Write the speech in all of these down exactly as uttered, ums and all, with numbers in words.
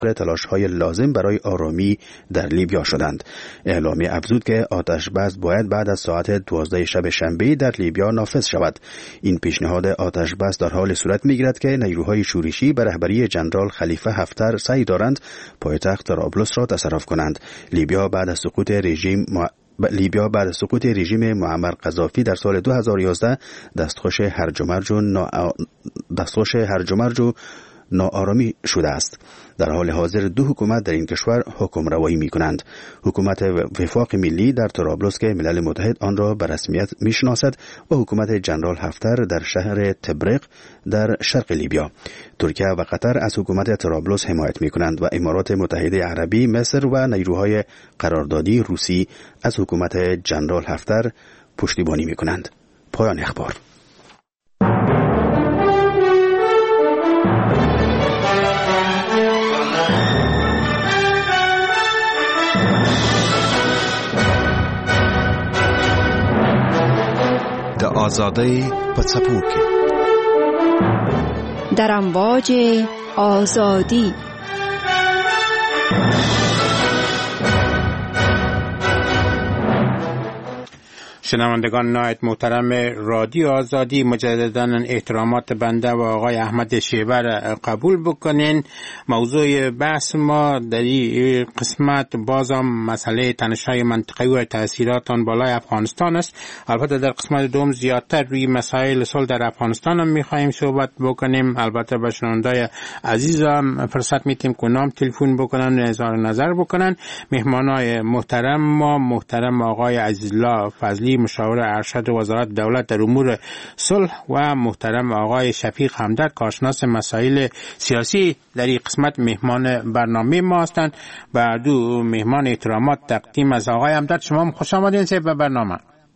تلاش‌های لازم برای آرامی در لیبیا شدند. اعلامیه افزود که آتش بس باید بعد از ساعت دوازده شب شنبه در لیبیا نافذ شود. این پیشنهاد آتش بس در حال صورت می‌گیرد که نیروهای شورشی به رهبری جنرال خلیفه حفتر سعی دارند پایتخت طرابلس را تصرف کنند. لیبیا بعد از سقوط رژیم لیبیا بعد از سقوط رژیم معمر قذافی در سال دو هزار و یازده دستخوش هرج و مرج و نا... دستخوش هرج و مرج و ناآرامی شده است. در حال حاضر دو حکومت در این کشور حکم روایی می کنند. حکومت وفاق ملی در طرابلس که ملل متحد آن را به رسمیت می شناسد و حکومت جنرال حفتر در شهر تبریق در شرق لیبیا. ترکیه و قطر از حکومت طرابلس حمایت می کنند و امارات متحده عربی، مصر و نیروهای قراردادی روسی از حکومت جنرال حفتر پشتیبانی می کنند. پایان اخبار. د آزادۍ په څپو کې در امواج آزادی. شنوندگان نهایت محترم رادیو آزادی، مجددا احترامات بنده و آقای احمد شیبه را قبول بکنین. موضوع بحث ما در این قسمت بازم مسئله تنش‌های منطقه‌ای و تأثیرات آن بالای افغانستان است. البته در قسمت دوم زیادتر روی مسائل صلح در افغانستان هم می‌خوایم صحبت بکنیم. البته به شنوندای عزیزم فرصت میدیم که نام تلفن بکنن، اظهار نظر بکنن. مهمانای محترم ما محترم آقای عزیزالله فضلی، مشاور ارشد وزارت دولت در امور صلح، و محترم آقای شفیق همدرد، کارشناس مسائل سیاسی در این قسمت مهمان برنامه ما هستند. بر دو مهمان احترامات تقدیم از آقای همدرد. شما هم خوش آمدین صاحب به برنامه.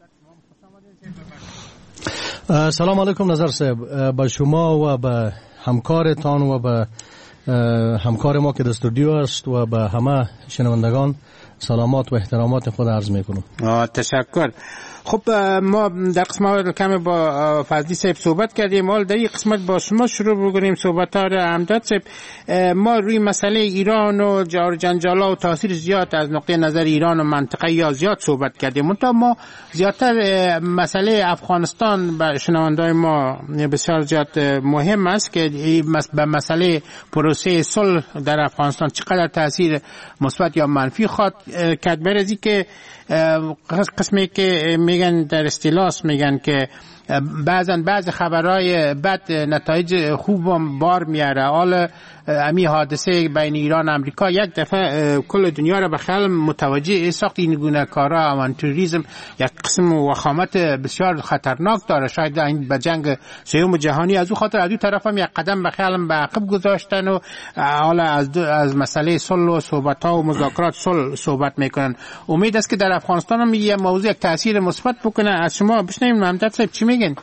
سلام علیکم نظر صاحب، به شما و به همکارتان و به همکار ما که در استودیو است و به همه شنوندگان سلامات و احترامات خود عرض میکنم. تشکر. خب ما در قسمت کمی با فضلی صاحب صحبت کردیم، حال در این قسمت با شما شروع بکنیم صحبت ها را. همدرد صاحب، ما روی مسئله ایران و جار جنجالا و تاثیر زیاد از نقطه نظر ایران و منطقه یا زیاد صحبت کردیم، منتها ما زیادتر مسئله افغانستان به شنوندای ما بسیار زیاد مهم است که به مسئله پروسه صلح در افغانستان چقدر تاثیر مثبت یا منفی خواهد کرد. برزی که قسمی که میگن در استیلاس میگن که بعضن بعض خبرهای بد نتایج خوب بار میاره. حال امی حادثه بین ایران و امریکا یک دفعه کل دنیا را به خیال متوجه ساخت. این گونه کارا آوانتوریسم یک قسم وخامت بسیار خطرناک داره. شاید این به جنگ سوم جهانی از او خاطر از دو طرف هم یک قدم به خیال به عقب گذاشتن و حالا از از مسئله صلح و صحبت‌ها و مذاکرات صلح صحبت میکنن. امید است که در افغانستان هم یه موضوع یک تاثیر مثبت بکنه. از شما بشنویم همدرد صاحب چی میگن؟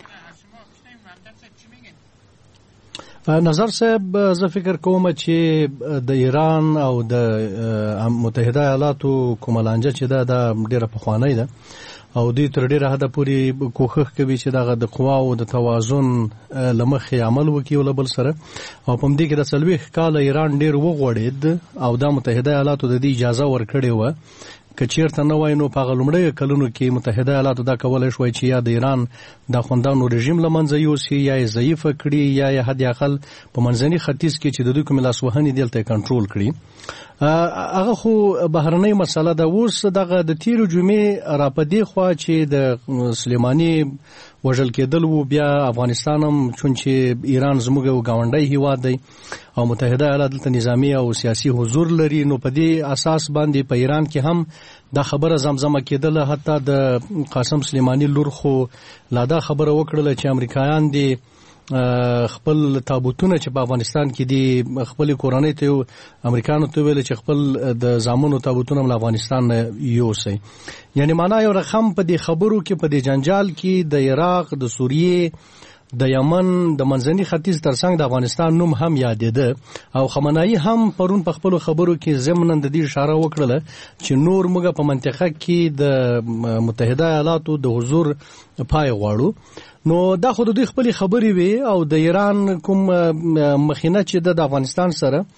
نظر صاحب، زه فکر کوم چې د ایران او د متحده ایالاتو کومه لانجه چې ده دا ډیره پخوانۍ ده او دوی تر ډیره حده پورې کوښښ کوي چې دغه د قواو د توازن له مخې عمل وکړي له بل سره. او په همدې کې د څلوېښت کاله ایران ډیر وغوړېد او دا متحده ایالاتو د دې اجازه ورکړې وه که چیرته نه وای نو په هغه لومړیو کلونو کې متحده ایالاتو دا کولی شوی چې یا د ایران د خوندانو رژیم له منځه یوسي یا یې ضعیفه کړي یا یې حد اقل په منځني ختیځ کې چې د دوی کومې لاسوهنې دلته یې کنټرول کړي. هغه خو بهرنۍ مسله ده. اوس دغه د تیرو جمعې را په دې خوا چې د سلیماني وژل کېدل وو، بیا افغانستان هم چون چې ایران زموږ یو ګاونډی هیواد دی او متحده ایالات دلته نظامی او سیاسي حضور لري، نو په دې اساس باندې په ایران کې هم دا خبره زمزمه کېدله. حتی د قاسم سلیماني لور خو لا دا خبره وکړله چې امریکایان دي خپل تابوتونه چې په افغانستان کې دي خپل کورنۍ ته امریکانو ته ویل چې خپل د زامنو تابوتونه له افغانستان یوسي. یعنی معنا یو رقم په دې خبرو کې په دې جنجال کې د عراق، د سوریې، د یمن، د منځني ختیځ ترڅنګ د افغانستان نوم هم یادېده او خمیني هم پرون په خپل خبرو کې ضمناً د دې اشاره وکړه چې نور موږ په منطقه کې د متحده ایالاتو د حضور پای غواړو. نو دا خو د دوی خپل خبرې وي او د ایران کوم مخینه چې د افغانستان سره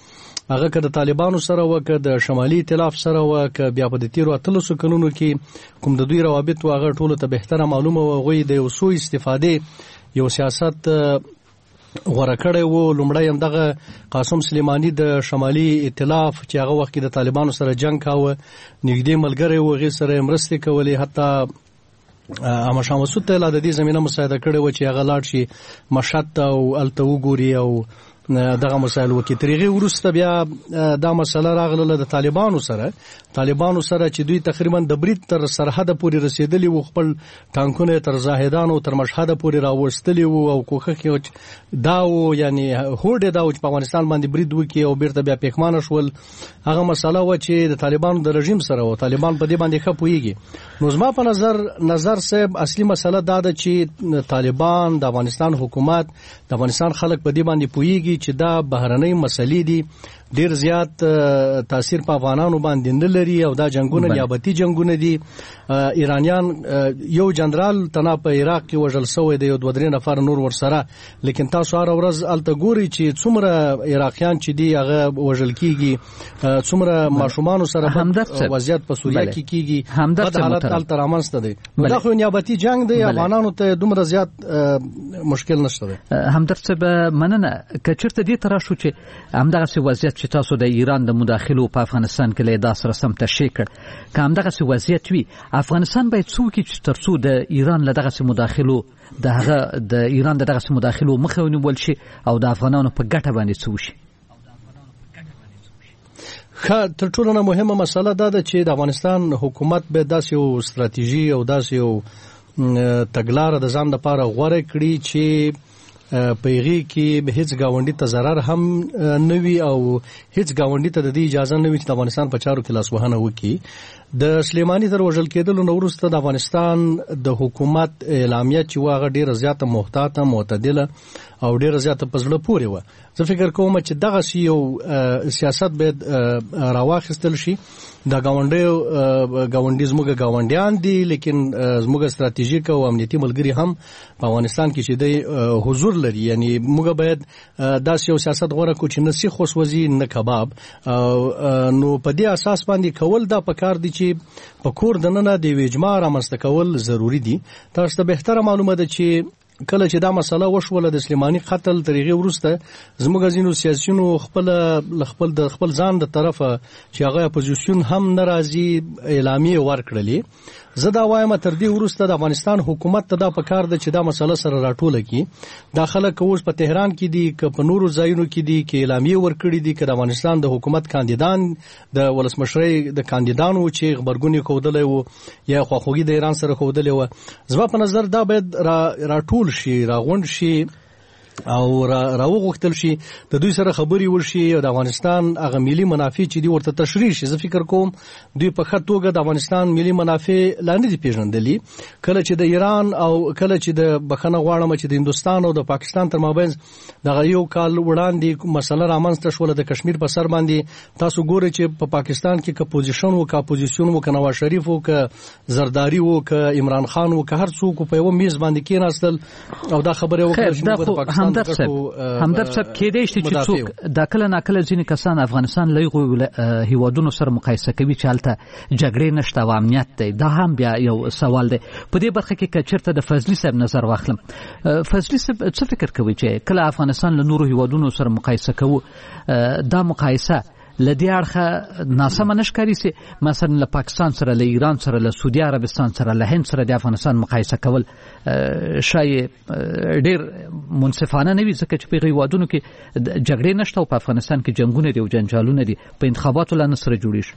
هغه که د طالبانو سره و که د شمالي ائتلاف سره و که بیا په د تیرو اتلسو کلونو کې کوم د دوی روابط و هغه ټولو ته بهتره معلومه و. هغوی د یو سوء استفادې یو سیاست غوره کړی و. لومړی هم دغه قاسم سلیماني د شمالي ائتلاف چې هغه وخت کې د طالبانو سره جنگ کاوه نږدې ملګری و، هغې سره مرستې کولې، حتی احمد شاه مسعود ته لا د دې زمینه مساعده کړې وه چې هغه لاړ شي مشهد ته او هلته وګوري او دغه مسایل وکړي. تر هغې وروسته بیا دا مسله راغله د طالبانو سره طالبانو سره چې دوی تقریبا د برید تر سرحده پورې رسېدلي وو، خپل ټانکونه تر زاهدانو تر مشهده پورې راوستلي وو او کوښښ یې دا و، یعنی هوډ یې دا و چې په افغانستان باندې برید وکړي او بیرته بیا پښیمانه شول. هغه مسله وه چې د طالبانو د رژیم سره و، طالبان په دې باندې ښه پوهېږي. نو زما په نظر نظر صاحب اصلي مسله دا ده چې طالبان د افغانستان حکومت د افغانستان خلک په دې باندې پوهېږي چې دا بهرنۍ مسلې دي، ډیر زیات تاثیر په افغانانو باندې نه لري او دا جنگونه نیابتي جنگونه دي. ایرانیان یو جنرال تنا په عراق کې وژل شوی دی، یو دوه درې نفر نور ورسره، لیکن تاسو هر ورځ هلته ګورئ چې څومره عراقیان چې دي هغه وژل کېږي، څومره ماشومانو سره وضعیت په سوریه کې کېږي، بد حالت هلته رامنځته دی. دا خو نیابتي جنګ دی، افغانانو ته دومره زیات مشکل نشته دی. همدرد صاحب مننه. که چېرته دې ته راشو چې همدغسې وضعیت چې تاسو د ایران د مداخلو په افغانستان کې له ادعا سره سم تشریح کړ، که همدغسې وضعیت وي افغانستان باید څه وکړي چې تر څو د ایران له دغسې مداخلو د هغه د ایران د دغسې مداخلو مخه ونیول شي او د افغانانو په ګټه باندې څه وشي؟ ښه، تر ټولو نه مهمه مسله دا ده چې د افغانستان حکومت باید داسې یو ستراتیژي او داسې یو تګلاره د ځان لپاره غوره کړي چې په هغې کې هیڅ ګاونډي ته ضرر هم نه وي او هیڅ ګاونډي ته د دې اجازه نه وي چې د افغانستان په چارو کې لاسوهنه وکړي. د سلیماني تر وژل کېدلو نه وروسته د افغانستان د حکومت اعلامیه چې وه هغه ډېره زیاته محتاطه معتدله او ډېره زیاته په زړه پورې وه. زه فکر کوم چې دغسې یو سیاست باید راواخیستل شي. دا ګاونډیو ګاونډي زموږ ګاونډیان دي، لیکن زموږ ستراتیژیک او امنیتي ملګري هم په افغانستان کې چې دی حضور لري. یعنی موږ باید داسې یو سیاست غوره کړو چې نه سیخ وسوځي نه کباب. نو په دې اساس باندې کول دا پکار دي چې په کور دننه د یوې اجماع رامنځته کول ضروري دي. تاسو ته بهتره معلومه ده چې کله چې دا مسله وشوله د سلیماني قتل تر هغې وروسته زموږ ځینو سیاسیونو خپله خپل د خپل ځان د طرفه چې هغه اپوزیسیون هم نه راځي اعلامیې ورکړلې. زه دا وایم تر دې وروسته د افغانستان حکومت ته دا پکار ده چې دا مسله سره راټوله کړي. دا خلک اوس په تهران کې دي که په نورو ځایونو کې دي که اعلامیې ورکړي دي که د افغانستان د حکومت کاندیدان د ولسمشرۍ د کاندیدان و چې غبرګون یې ښودلی و یا خواخوږي د ایران سره ښودلې وه. زما په نظر دا باید راټول شي، راغونډ شي او راوغوښتل شي، د دوی سره خبرې وشي او د افغانستان هغه ملي منافع چې دي ورته تشریح شي. زه فکر کوم دوی په ښه توګه د افغانستان ملي منافع لا نه دي پېژندلي. کله چې د ایران او کله چې د بخښنه غواړم چې د هندوستان او د پاکستان تر مابین دغه یو کال وړاندې مسله رامنځته شوله د کشمیر په سر باندې، تاسو ګورئ چې په پاکستان کې که پوزیشن و که اپوزیسیون و که نواز شریف و که زرداری و که عمران خان و که هر څوک په یوه میز باندې کېناستل او دا خبرې وکړه چې موږ د پاکستان همدرد صاحب همدرد صاحب کېدای شي چې څوک دا کله ناکله ځینې کسان افغانستان له هغو هیوادونو سره مقایسه کوي چې هلته جګړې نشته او امنیت دی. دا هم بیا یو سوال دی. په دې برخه کې که چېرته د فضلي صاحب نظر واخلم، فضلي صاحب څه فکر کوي چې کله افغانستان له نورو هیوادونو سره مقایسه کوو دا مقایسه له دې اړخه ناسمه نه ښکاري چې مثلا له پاکستان سره، له ایران سره، له سعودي عربستان سره، له هند سره د افغانستان مقایسه کول شاید ډېر منصفانه نه وي، ځکه چې په هغو هیوادونو کې جګړې نشته او په افغانستان کې جنګونه دي او جنجالونه دي، په انتخاباتو لا نه سره جوړېږي.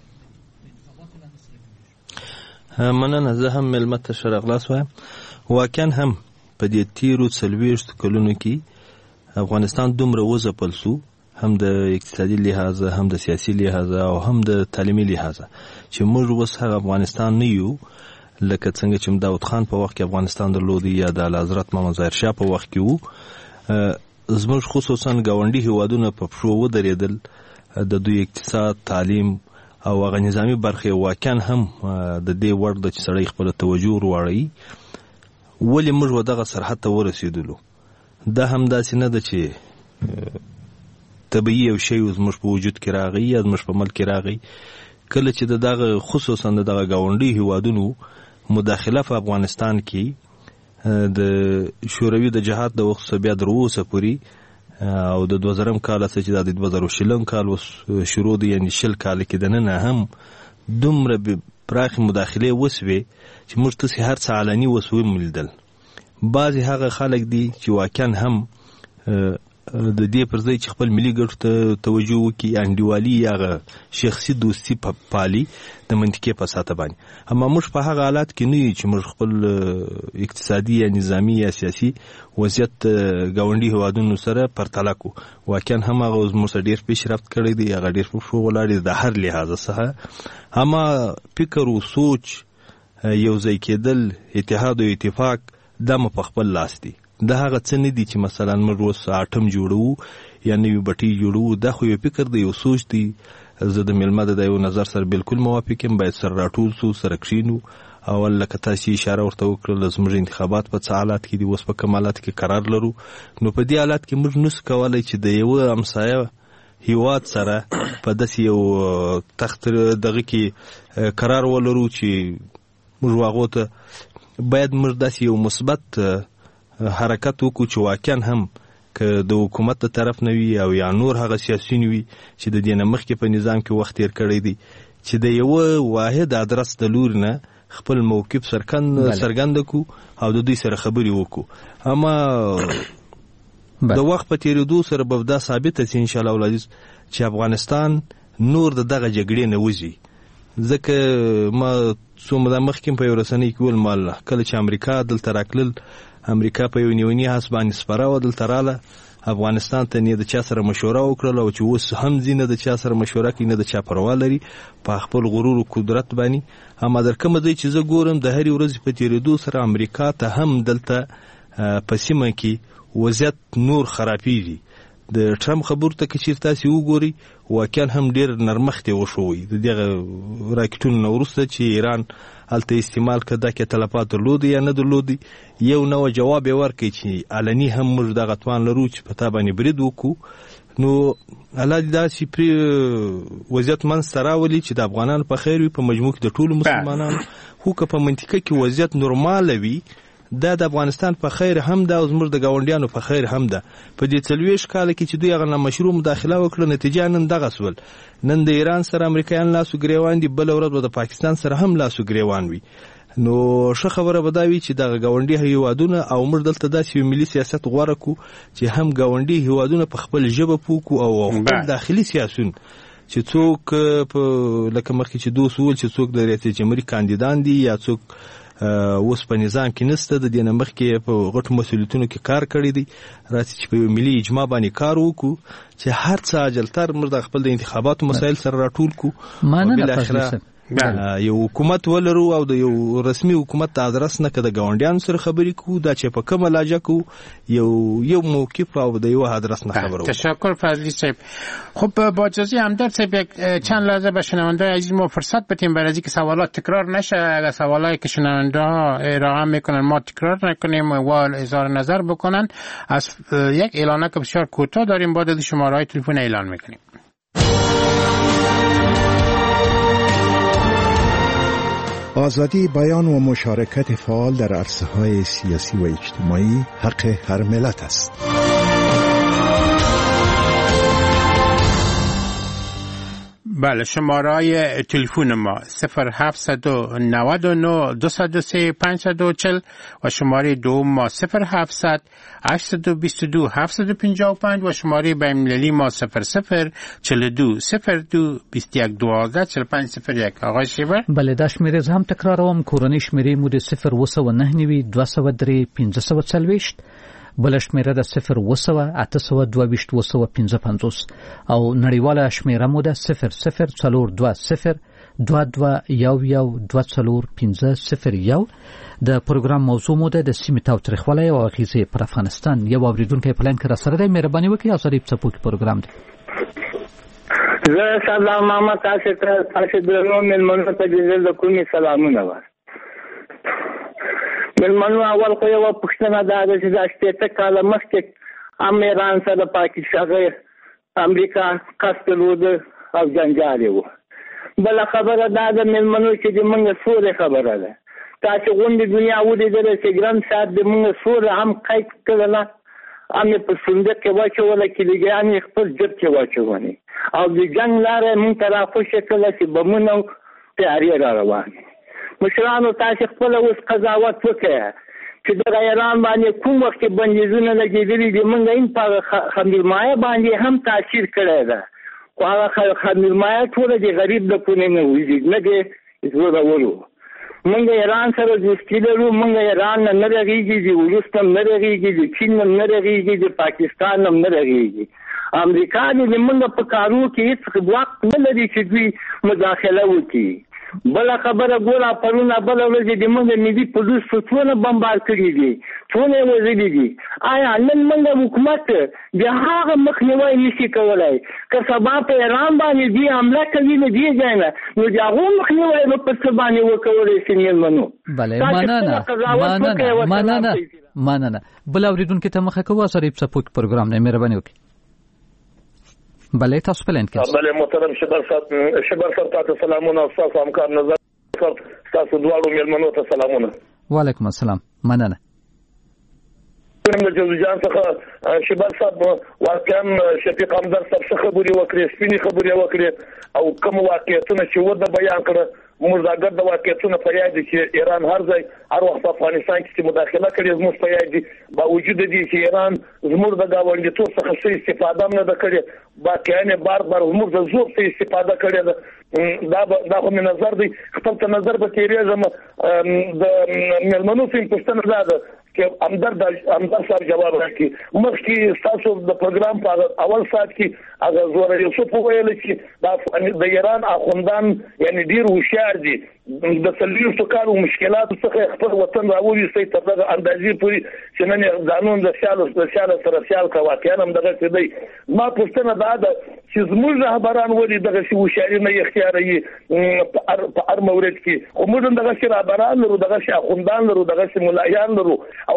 مننه. زه هم مېلمه ته ښه راغلاست وایم. واقعا هم په دې تېرو څلوېښتو کلونو کې افغانستان دومره وځپل سو، هم د اقتصادي لحاظه، هم د سیاسي لحاظه او هم د تعلیمي لحاظه، چې موږ اوس هغه افغانستان نه یو لکه څنګه چې داود خان په وخت کې افغانستان درلودی یا د اعلیحضرت محمد ظاهر شاه په وخت کې وو. زموږ خصوصا ګاونډي هیوادونه په پښو ودرېدل، د دوی اقتصاد، تعلیم او هغه نظامي برخې واقعا هم د دې وړ ده چې سړی خپله توجه ور واړوي. ولې موږ دغه سرحد ته ورسېدلو؟ دا هم داسې نه ده چې طبيعي یو شی زموږ په وجود کې راغی یا زموږ په ملک کې راغی کله چې د دغه خصوصا د دغه ګاونډي هیوادونو مداخله په افغانستان کې د شوروي د جهاد د وخت بیا تر اوسه پورې او د دوه زرم کال څخه د دوه زره شلم کال شروع دی یعنی شل کال کې د نن هم دومره پراخ مداخله وسوي چې موږ ته هر څه علني وسوي ملدل بعضی هغه خلک دي چې واقعا هم د دې پر ځای چې خپل ملي ګټو ته توجه وکړي انډیوالي هغه شخصي دوستي پالي د منطقې په ساته باندې اما موږ په هغه حالات کې نه یو چې موږ خپل اقتصادي یا نظامي یا سیاسي وضعیت ګاونډي هیوادونو سره پرتله کو واقعا هم هغه موږ سره ډېر پیشرفت کړی دی هغه ډېر په شو ولاړ دی د هر لحاظ څخه اما فکر او سوچ یو ځای کېدل اتحاد او اتفاق دا مو په خپل لاس دی دا هغه څه نه دي چې مثلا موږ اوس اټم جوړو یا نوي بټۍ جوړو دا خو یو فکر دی یو سوچ دی زه د میلمه د یو نظر سره بالکل موافق یم باید سره راټول سو سره کښینو او لکه تاسو اشاره ورته وکړل زموږ انتخابات په څه حالات کې دي اوس په کوم حالات کې قرار لرو نو په دې حالات کې موږ نس کولای چې د یو همسایه هیواد سره په داسې یو تخت دغه کې قرار ولرو چې موږ واغو ته باید موږ داسې یو مثبت حرکت وکړو چې واقعا هم که د حکومت د طرف نه وي او یا نور هغه سیاسیون وي چې د دې نه مخکې په نظام کې وخت تیر کړی دی چې د یو واحد ادرس د لوري نه خپل موقف څرګند کړو او د دوی سره خبرې وکړو اما د وخت په تیریدو سره به دا ثابته شي ان شاء الله ولادیز چې افغانستان نور د دغه جګړې نه وځي ځکه ما څومره د مخکې په یو رسنۍ کې ول مال کله چې امریکا دلته راکلل امریکا په یو نیونی حس باندې سپاره ودل تراله افغانستان ته نه د چا سره مشوره وکړه او چې اوس هم زینه د چا سره مشوره کوي نه د چا پروا لري په خپل غرور او قدرت باندې اما در کوم ځای چې زه ګورم د هرې ورځې په تیریدو سره امریکا ته هم دلته په سیمه کې وضعیت نور خرابېږي د ټرمپ خبرو ته که چېرته تاسې وګورئ واقعا هم ډېر نرمښت یې وښوی د دغه راکټونو نه وروسته چې ایران هلته استعمال کړه دا کې تلفات درلودي یا نه درلودي یو نوع جواب یې ورکړي چې علني هم موږ دغه توان لرو چې په تا باندې برید وکړو نو الله دې داسې پرې وضعیت منځته راولي چې د افغانانو په خیر وي په مجموع کې د ټولو مسلمانانو خو که په منطقه کې وضعیت نورماله وي دا د افغانستان په خیر هم ده او زموږ د ګاونډیانو په خیر هم ده په دې څلوېښت کاله کې چې دوی هغه نامشروع مداخله وکړه نتیجه نن دغه سول نن د ایران سره امریکایان لاسو ګریوان دي بله ورځ به د پاکستان سره هم لاسو ګریوان وي نو ښه خبره به دا وي چې دغه ګاونډي هیوادونه او موږ دلته داسې یو ملي سیاست غوره کړو چې هم ګاونډي هیوادونه په خپل ژبه پوه کړو او خپل داخلي سیاسون چې څوک لکه مخکې چې دوست وویل چې څوک د ریاست جمهوري کاندیدان دي یا څوک اوس په نظام کې نسته د دې نه مخکې په غټو مسؤلیتونو کې کار کړی دی راځي چې په یو ملي اجماع باندې کار وکړو چې هر څه عاجلتر موږ د خپل د انتخاباتو مسایل سره راټول کړو بالاخره یو حکومت ولرو او د یو رسمي حکومت د ادرس نه که د ګاونډیانو سره خبرې کوو دا چې په کومه لهجه کوو یو یو موقف او د یو ادرس نه خبرو. تشکر فضلی صاحب. خب با اجازه همدرد صاحب یک چند لحظه به شنونده عزیز ما فرصت بدیم برای اینکه سوالات تکرار نشه اگر سوالایی که شنونده ها ارائه میکنن ما تکرار نکنیم و اظهار نظر بکنن از یک اعلانه که بسیار کوتاه داریم بعد از شماره‌های تلفن اعلان میکنیم. آزادی بیان و مشارکت فعال در عرصه‌های سیاسی و اجتماعی حق هر ملت است. بله شماره‌های تلفن ما صفر هفتصد و نود و نه دویست و سه پانصد و چهل و شماره دوم ما صفر هفتصد هشتصد و بیست و دو هفتصد و پنجاه و پنج و شماره بین‌المللی ما صفر صفر چهل و دو صفر دو بیست و یک دوازده چهل و پنج صفر یک. آقای شیبر بله دا شمیره هم تکراروم کورنۍ شمیره مو د صفر و سوه نهه نوي دوه سوه درې پنځه سوه څلوېښت بل شمیره د صفر و سوه اته سوه دوه ویشت و سوه پنځه پنځوس او نړیواله شمیره مو د صفر صفر څلور دوه صفر دوه دوه یو یو دوه څلور پنځه صفر یو. د پروګرام موضوع مو د سیمې تاوتریخوالی او اغیزې پر افغانستان. یو اوریدونکی پلان کې را سره دی مهرباني وکړئ ازادي څپوکي پروګرام دی. زه سلام محمد تاسو ته تاسو درنو مېلمنو ته د کومې سلامونه وایي. مېلمنو اول خو یوه پوښتنه دا ده چې دا شپېته کاله مخکې هم ایران سره پاکستان امریکا قصد لود او جنجال وو. بل خبره دا د مېلمنو چې د موږ سورې خبره ده. تاسو غونډې دنیا ولیدله چې ګران صاحب د موږ سورې هم قید کړله، هم یې په صندوق کې واچوله، کیلوګرام یې خپل جب کې واچولې او د جنګ لاره یې موږ ته راخوشې کړله چې بمونه او تیارې را روانې. مشرانو تاسو خپله اوس قضاوت وکړه چې دغه ایران باندې کوم وخت کې بندیزونه لګېدلي دي، موږ یې په خمیرمایه باندې هم تاثیر کړی ده، خو هغه خمیرمایه ټوله د غریب د کونې نه وځي، نه د زورولو. موږ ایران سره دوستي لرو، موږ ایران نه نه رغېږي، د روس نه نه رغېږي، د چین نه نه رغېږي، د پاکستان نه نه رغېږي. امریکا د موږ په کارو کې هېڅ وخت نه لري چې دوی مداخله وکړي. بله خبره ګوره پرونه بله ورځ د موږ ملي پولیس څونه بمبار کړي دي، څونه یې وژلي دي. آیا نن موږ حکومت د هغه مخنیوی نشي کولی؟ که سبا په ایران باندې دوی حمله کوي له دې ځای نه، نو د هغو مخنیوی به په څه باندې وکولی شي مېلمنو؟ بله مننه مننه مننه. بل اورېدونکي ته مخه کوو سره سپوک پروګرام نه مهرباني وکړي. بله تاسو په لینک کې. بله محترم شبر صاحب، شبر صاحب تاسو سلامونه، تاسو همکار نظر صاحب تاسو دواړو مېلمنو ته سلامونه. وعلیکم السلام. مننه. د جوزجان څخه شبر صاحب واقعا شفیق همدرد صاحب څخه خبرې وکړې، سپینې خبرې وکړې او کوم واقعیتونه چې و د بیان کړه، موږ دا د واقعیتونه په یاد دي چې ایران هر ځای هر وخت په افغانستان کې مداخله کړې زموږ په یاد دي، باوجود دي چې ایران زموږ د ګاونډیتوب څخه څه استفاده هم نه ده کړې، واقعا بار بار زموږ د زور څخه استفاده کړې ده. دا دا خو مې نظر دی، خپل ته نظر به تېرېږم. د مېلمنو څخه پوښتنه دا ده چې همدرد همدرد صاحب جواب راکړي. مخکې ستاسو د پروګرام په اول ساعت کې هغه زوره یوسف وویل چې د ایران اخوندان یعنی ډېر هوښیار دي، د څلوېښتو کالو مشکلاتو څخه خپل وطن راوویستی تر دغه اندازې پورې چې نن یې ځانونه د سیالو د سیاله سره سیال که واقعا هم دغسې دی. ما پوښتنه دا ده چې زموږ رهبران ولې دغسې هوښیاري نه اختیاروي په هر مورد کې؟ خو موږ هم دغسې رهبران لرو، دغسې اخوندان لرو، دغسې ملایان لرو. او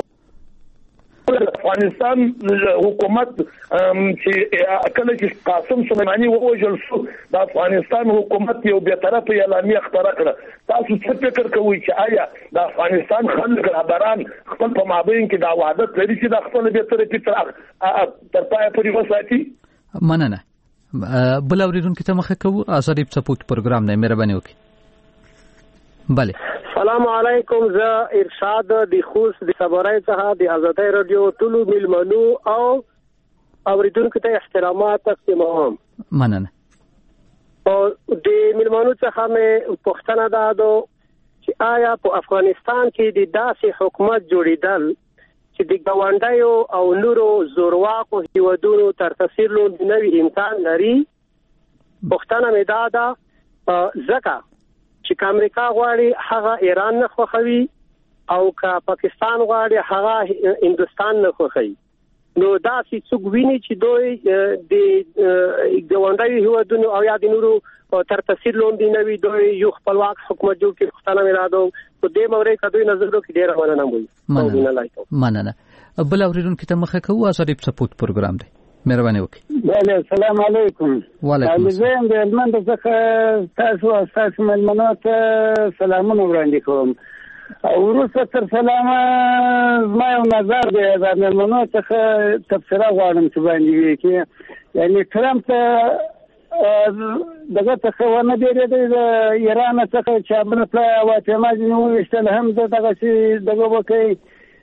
افغانستان حکومت چې کله چې قاسم سلیماني ووژل شو، د افغانستان حکومت یو بی‌طرفه اعلامیه خپره کړه. تاسو څه فکر کوئ چې آیا د افغانستان خلک رهبران خپل په مابین کې دا وحدت لري چې د خپل بی‌طرفي تر پایه پورې وساتي؟ مننه. بل اورېدونکي ته مخه کوو ازادي سپوک پروګرام نه مهرباني وکړئ. بله سلام علیکم، زه ارشاد د خوست د صبرای څخه د آزادۍ رادیو ټولو مېلمنو او اوریدونکو ته احترامات تقدیموم. مننه. او د مېلمنو څخه مې پوښتنه دا ده چې آیا په افغانستان کې د داسې حکومت جوړېدل چې د ګاونډیو او نورو زورواکو هیوادونو تر تاثیر لاندې نه وي امکان لري؟ پوښتنه مې دا ده ځکه چې امریکا غواړي هغه ایران نه خوښوي او که پاکستان غواړي هغه هندستان نه خوښوي، نو دا چې څوک ویني چې دوی د ګاونډیو هیوادونو او یا د نورو تر تاثیر لاندې نه وي، دوی یو خپلواک حکومت جوړ کړي. پوښتنه مې دا ده په دې مورد کې دوی نظر وکړي. ډېره مننه مو. مننه. بل اورېدونکي ته مخه کوو ازادي سپوک پروګرام دی مهرباني وکړئ. بله السلام علیکم. وعلیکم السلام. زه د هلمند څخه تاسو او ستاسو مېلمنو ته سلامونه وړاندې کوم. او وروسته تر سلامه زما یو نظر دی، د مېلمنو څخه تبصره غواړم چې باندې وکړي. یعنې ټرمپ ته دغه څخه ونه بیرېدی د ایران څخه چې امریکا او اعتماد ځینې وویشتل، هم د دغسې دغه وکړي.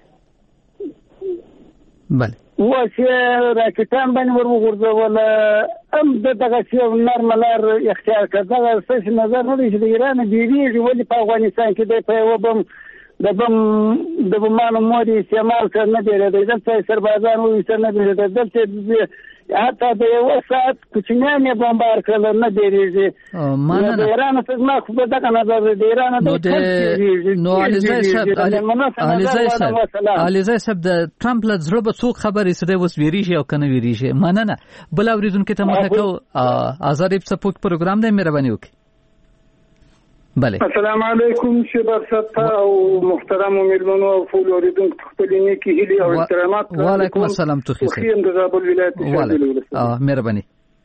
بله اوس یې راکټان باندې ور وغورځول، هم د دغسې یو نرمه لار اختیار کړه. دغه ستاسې نظر نه دی چې د ایران بیرېږي ولې په افغانستان کې دی په یوه بم د بم د بمانو مود استعمال کړ نه بیرېدی، دلته سربازان وویشتل نه بیرېدی، دلته حتی د یوه ساعت کوچنیان یې بمبار کړل نه بیرېږي. د ایران څخه زما خو به دغه نظر دی، د ایران نو علیزی صاحب علیزی صاحب د ټرمپ له زړه به څوک خبرې چې دی اوس ویریږي او که نه ویریږي؟ مننه. بل اورېدونکي ته مخه کوو ازادي سپوک پروګرام دی مهرباني وکړئ. بله السلام علیکم شبر صاحب او محترم مېلمنو او ټول اوریدونکو خپل نیکې هیلې او احترامات. وعلیکم السلام. توخی صاحب د زابل ولایت اه مهرباني.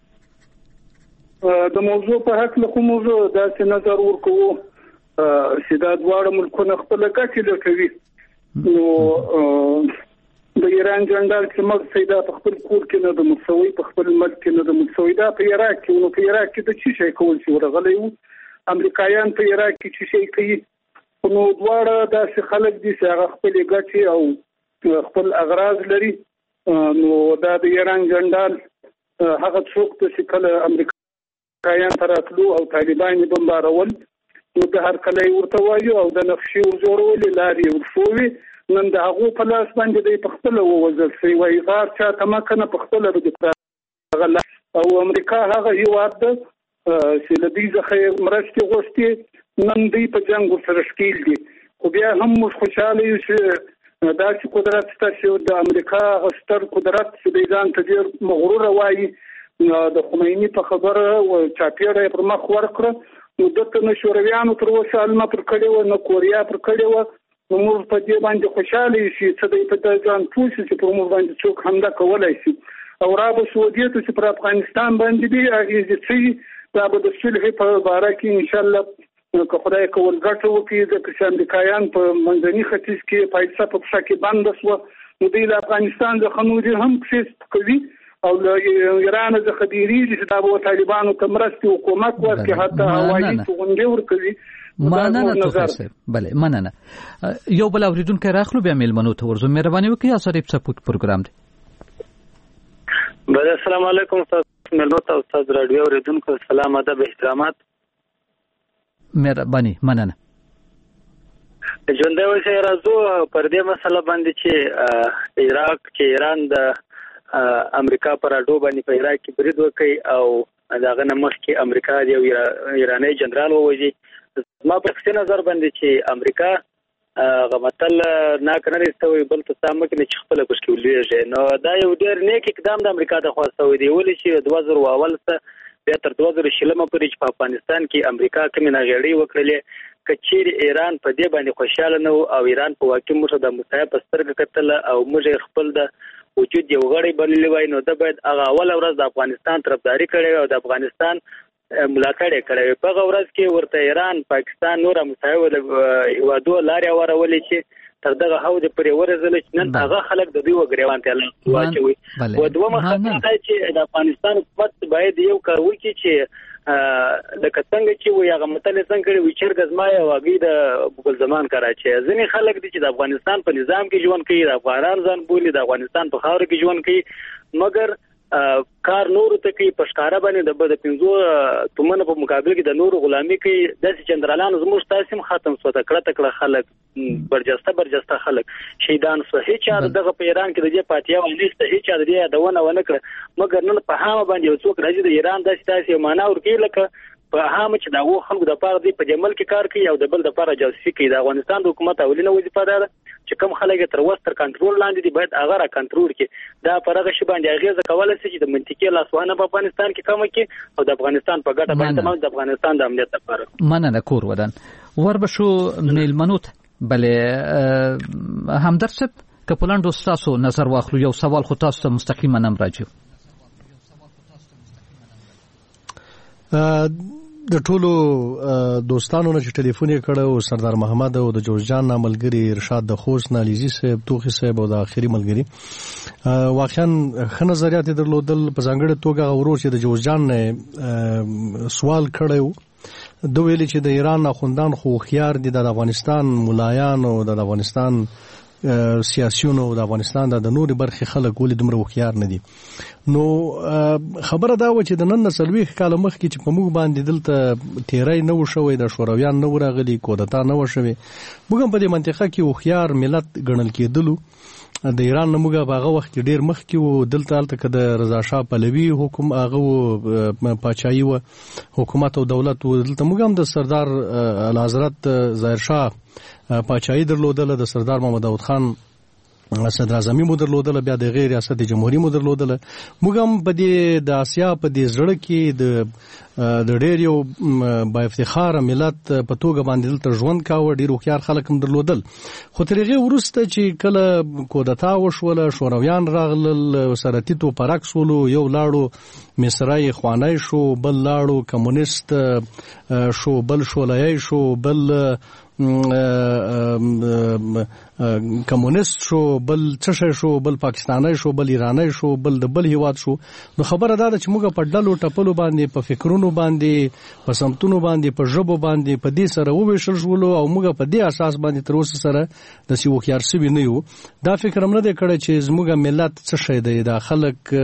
د موضوع په حق له کوم موضوع داسې نظر ورکوو چې دا دواړه ملکونه خپل ګټې لټوي. نو د ایران جنرال چې مرګ سیدا په خپل کور کې نه د مسوي په خپل ملک کې نه د مسوي دا په عراق کې نو په عراق کې د چی شي کول شي ورغلی وو امریکایان په عراق کې چی شي کوي. نو دواړه داسې خلک دي چې هغه خپل ګټې او خپل اغراض لري. نو دا د ایران جنرال هغه څوک چې کله امریکایان تراتلو او طالبان بمبارول نو د هر کله ورته وایو او د نقشې وزورول لاري ورفوي نن د هغه په لاس باندې د خپل ووزل شي وای غار چا تمکنه په خپل د او امریکا هغه هیواد چې د دې ځخه مرستې غوښتي نن دې په جنگ سره شکیل دي. خو بیا هم موږ خوشاله یو چې دا چې قدرت ستاسو د امریکا غستر قدرت چې د ځان ته ډیر مغرور وایي د خمینی په خبره او چاپیړه پر مخ ورکړه نو دته نشورویانو تر اوسه علم پر کړي و نو کوریا پر کړي و نو موږ په دې باندې خوشاله شي چې د په ځان پوښتنه چې پر موږ باندې څوک حمله کولای شي او رابطه سعودي ته چې پر افغانستان باندې دی هغه چې دا به د صلح په اړه کې ان شاء الله که خدای کول ګټه وکړي د امریکایان په منځني ختیځ کې پایڅه په څه کې بند شو نو د افغانستان د خنوري هم څه کوي او ایران د خبيري چې دا طالبانو تمرستي حکومت ورکړي حتی هوایي توغندې ورکړي. مننه تاسو بله مننه یو بل اوریدونکو راخلو بیا میلمنو ته ورزو مهرباني وکړئ اسره په سپورت پروګرام دی. بله السلام علیکم تاسو میلمنو ته استاد رادیو اوریدونکو سلام ادب احترامات. مهرباني مننه. ژوندۍ اوسئ راځو پر دې مسله باندې چې عراق چې ایران د امریکا پر اډو باندې په عراق کې برید وکړي او داغه نه مخکې امریکا د یو ایرانی جنرال ووژي. ما په خپل نظر باندې چې امریکا غمتل نه کنه استوي بل ته سم کې چې خپل بشکې ولېږي نو دا یو ډېر نیک اقدام د امریکا د خواستوي دی ولې چې دوه زره اول څخه بیا تر دوه زره شلمه پورې چې په افغانستان کې امریکا کومه ناغېړي وکړلې کچیر ایران په دې باندې خوشاله نه او ایران په واقع موږ د مصاحب سترګه کتل او موږ خپل د وجود یو غړی بللی وای نو د باید هغه اول ورځ د افغانستان طرفداري کړي او د افغانستان ملاتړ کړي. په هغه ورځ کې ورته ایران پاکستان نور مصاحب د هوادو لارې ورولې چې تر دغه هاو د پرې ورزل چې نن هغه خلک د دوی وګریوان ته واچوي. و دوه مخه چې د افغانستان حکومت باید یو کار وکړي چې لکه څنګه چې وي هغه متل څنګه کړي وي چرګ زمای واګي د بل زمان کراچي ځینې خلک دي چې د افغانستان په نظام کې ژوند کوي د افغانان ځان بولي د افغانستان په خاور کې ژوند کوي مګر کار نور ته کوي په ښکارا باندې د بده پنځو تومنه په مقابل کې د نور غلامي کوي د جنرالانو زموږ تاسو ختم سو تکړه تکړه خلک برجسته برجسته خلک شهیدان سو هیڅ چا دغه په ایران کې د دې پاتیا ونیسته هیڅ چا د دې دونه ونه کړ مګر نن په هغه باندې یو څوک راځي د ایران د تاسو معنا ورکی لکه په هغه چې دا و خلکو د پاره دی په جمل کې کار کوي او د بل د پاره جاسوسي کوي. د افغانستان د حکومت اولینه وظیفه ده چې کوم خلک تر وستر کنټرول لاندې دي باید هغه را کنټرول کړي دا پرغه شی باندې هغه ځکواله چې د منطقي لاسوانه په افغانستان کې کوم کې او د افغانستان په ګټه باندې تمام د افغانستان د امنیت لپاره. مننه کور ودان وربشو میلمنوت بلې همدرد صاحب کپلان دوستاسو نظر واخلو یو سوال خو تاسو ته مستقیما نم راځي. د ټولو دوستانو نه چې ټلیفون یې کړو سردار محمد او د جورجان ملګری ارشاد د خوست نالیزي صاحب توخي صاحب او د اخیری ملګری واقعا ښه نظریات درلودل په ځانګړې توګه ورو چې د جورجان نه سوال کړو دوی ویلي چې د ایران اخوندان خو خيار دي د افغانستان ملایان او د افغانستان سیاسيونو د افغانستان د نوري برخې خلک ولې دومره وخيار نه دي. نو خبره دا و چې د نن نسلوي کال مخکې چې په موږ باندې دلته تیرای نه وشوي د شورویان نه ورغلي کودتا نه وشوي موږ په دې منطقه کې وخيار ملت ګڼل کېدلو د ایران نه موږ په هغه وخت کې ډیر مخکې وو دلته الته کې د رضا شاه پهلوي حکم هغه پاچایي و حکومت او دولت و دلته موږ هم د سردار اعلی حضرت ظاهر شاه پاچایي درلودله د سردار محمد داود خان صدر اعظمي مو درلودله بیا د غیر ریاست جمهوریت مو درلودله موږ هم په دې د آسیا په دې زړه کې د د ډېر یو با افتخار ملت په توګه باندې دلته ژوند کاوه ډېر هوښیار خلک هم درلودل خو تر هغې وروسته چې کله کودتا وشوله شورویان راغلل سرطي توپرک سولو یو لاړو مصرای خوانی شو بل لاړو کمونیست شو بل شولیای شو بل کمونیست شو بل څه شو بل پاکستانی شو بل ایرانی شو بل د بل هیواد شو نو خبره دا ده چې موږ په ډلو ټپلو باندې په فکرونو باندې په سمتونو باندې په ژبو باندې په دې سره وویشل شولو او موږ په دې اساس باندې تر اوسه سره د سی وکیار سوي نه یو دا فکر هم نه دی کړی چې زموږ ملت څه شی دی دا خلک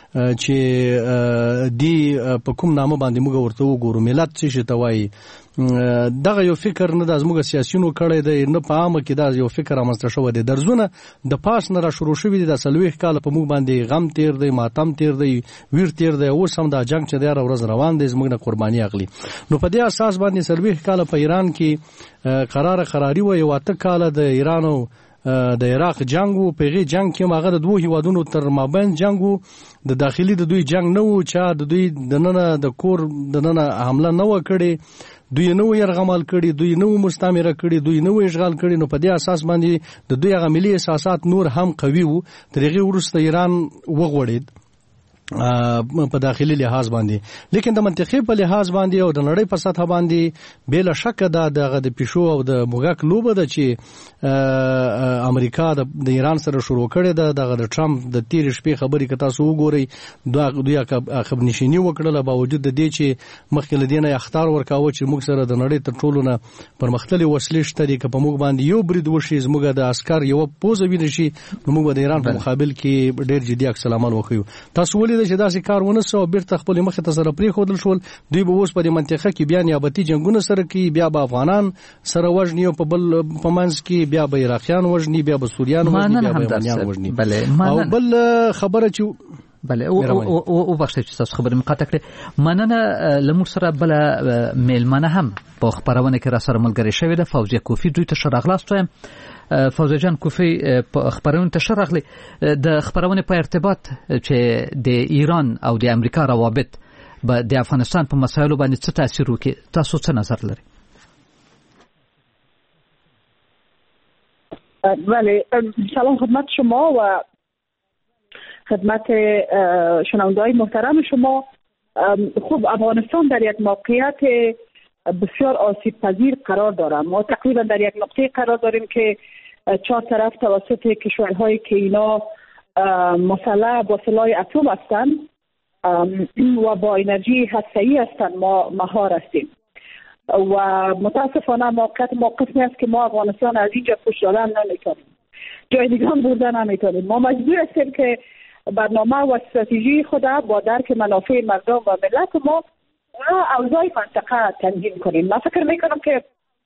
چې دی په کوم نامه باندې موږ ورته وګورو ملت څه شي ته وایي دغه یو فکر نه د زموږ سیاسيونو کړی دی نه په عامه کې دا یو فکر رامنځته شوی دی درزونه د پاس نه را شروع شوي دي د څلوېښت کاله په موږ باندې غم تیر دی ماتم تیر دی ویر تیر دی اوس هم دا جنګ چې دی هره ورځ روان دی زموږ نه قرباني اخلي نو په دې اساس باندې څلوېښت کاله په ایران کې قراره قراري وه یو اته کاله د ایران او د عراق جنگ وو په غي جنگ کې هغه د دوه هیوادونو تر مابین جنگ وو د داخلي د دوی جنگ نه وو چې د دوی د ننه د کور د ننه حمله نه وکړي دوی نو يرغمال کړي دوی نو مستعمره کړي دوی نو اشغال کړي نو په دې اساس باندې د دوی هغه ملي احساسات نور هم قوي وو ترغه ورسته ایران وغوړید په داخلي لحاظ باندې لیکن د منطقي په لحاظ باندې او د نړۍ په سطح باندې بلا شک دا دغه د پیشو او د موګک لوبه ده چې امریکا د ایران سره شروع کړي ده دغه د ټرمپ د تیر شپې خبرې کتا سو وګوري دوی دوی خبر نشینی وکړه باوجود د دې چې مخکې لدینه اختیار ورکاوه چې موږ سره د نړۍ تر ټولو نه پرمختللي وسلې شته چې په موږ باندې یو برید وشي زموږ د عسكر یو پوزه ویني شي نو موږ د ایران په مقابل کې ډېر جدي عکس العمل وکړو تاسو ولې چې داسې کار ونه سو بیرته خپل مخ ته سره پری خودل شول دوی به اوس په منطقه کې بیا نیابتي جنگونه سره کوي بیا به افغانان سره وژني او په بل په منځ کې بیا به عراقیان وژني بیا به سوریان وژني بیا به افغانان وژني او بل خبره چې بله او او بخښه چې تاسو خبرې مقاطع کړې مننه لمر سره بل میلمنه هم په خبرونه کې را سره ملګری شوی ده فوزیه کوفی دوی ته شرغلاست وایم فوزیه جان کوفی په خبرونه ته شرغلی د خبرونه په ارتباط چې د ایران او د امریکا روابط به د افغانستان په مسایلو باندې څه تاثیر وکړي تاسو څه نظر لرئ بله سلام خدمت شما و خدمت شنونده‌های محترم شما خب افغانستان در یک موقعیت بسیار آسیب پذیر قرار داره ما تقریبا در یک نقطه قرار داریم که چهار طرف توسط کشورهایی که اینا مسلح با سلاح اتم هستند و با انرژی هسته‌ای هستند ما مهار هستیم و متاسفانه موقعیت ما قسمی است که ما افغانستان از اینجا پشت دادن نمیتونیم جای دیگه هم بردن نمیتونیم ما مجبور هستیم که برنامه و استراتژی خود با درک منافع مردم و ملت ما و اوضاع منطقه تنظیم کنیم من فکر میکنم که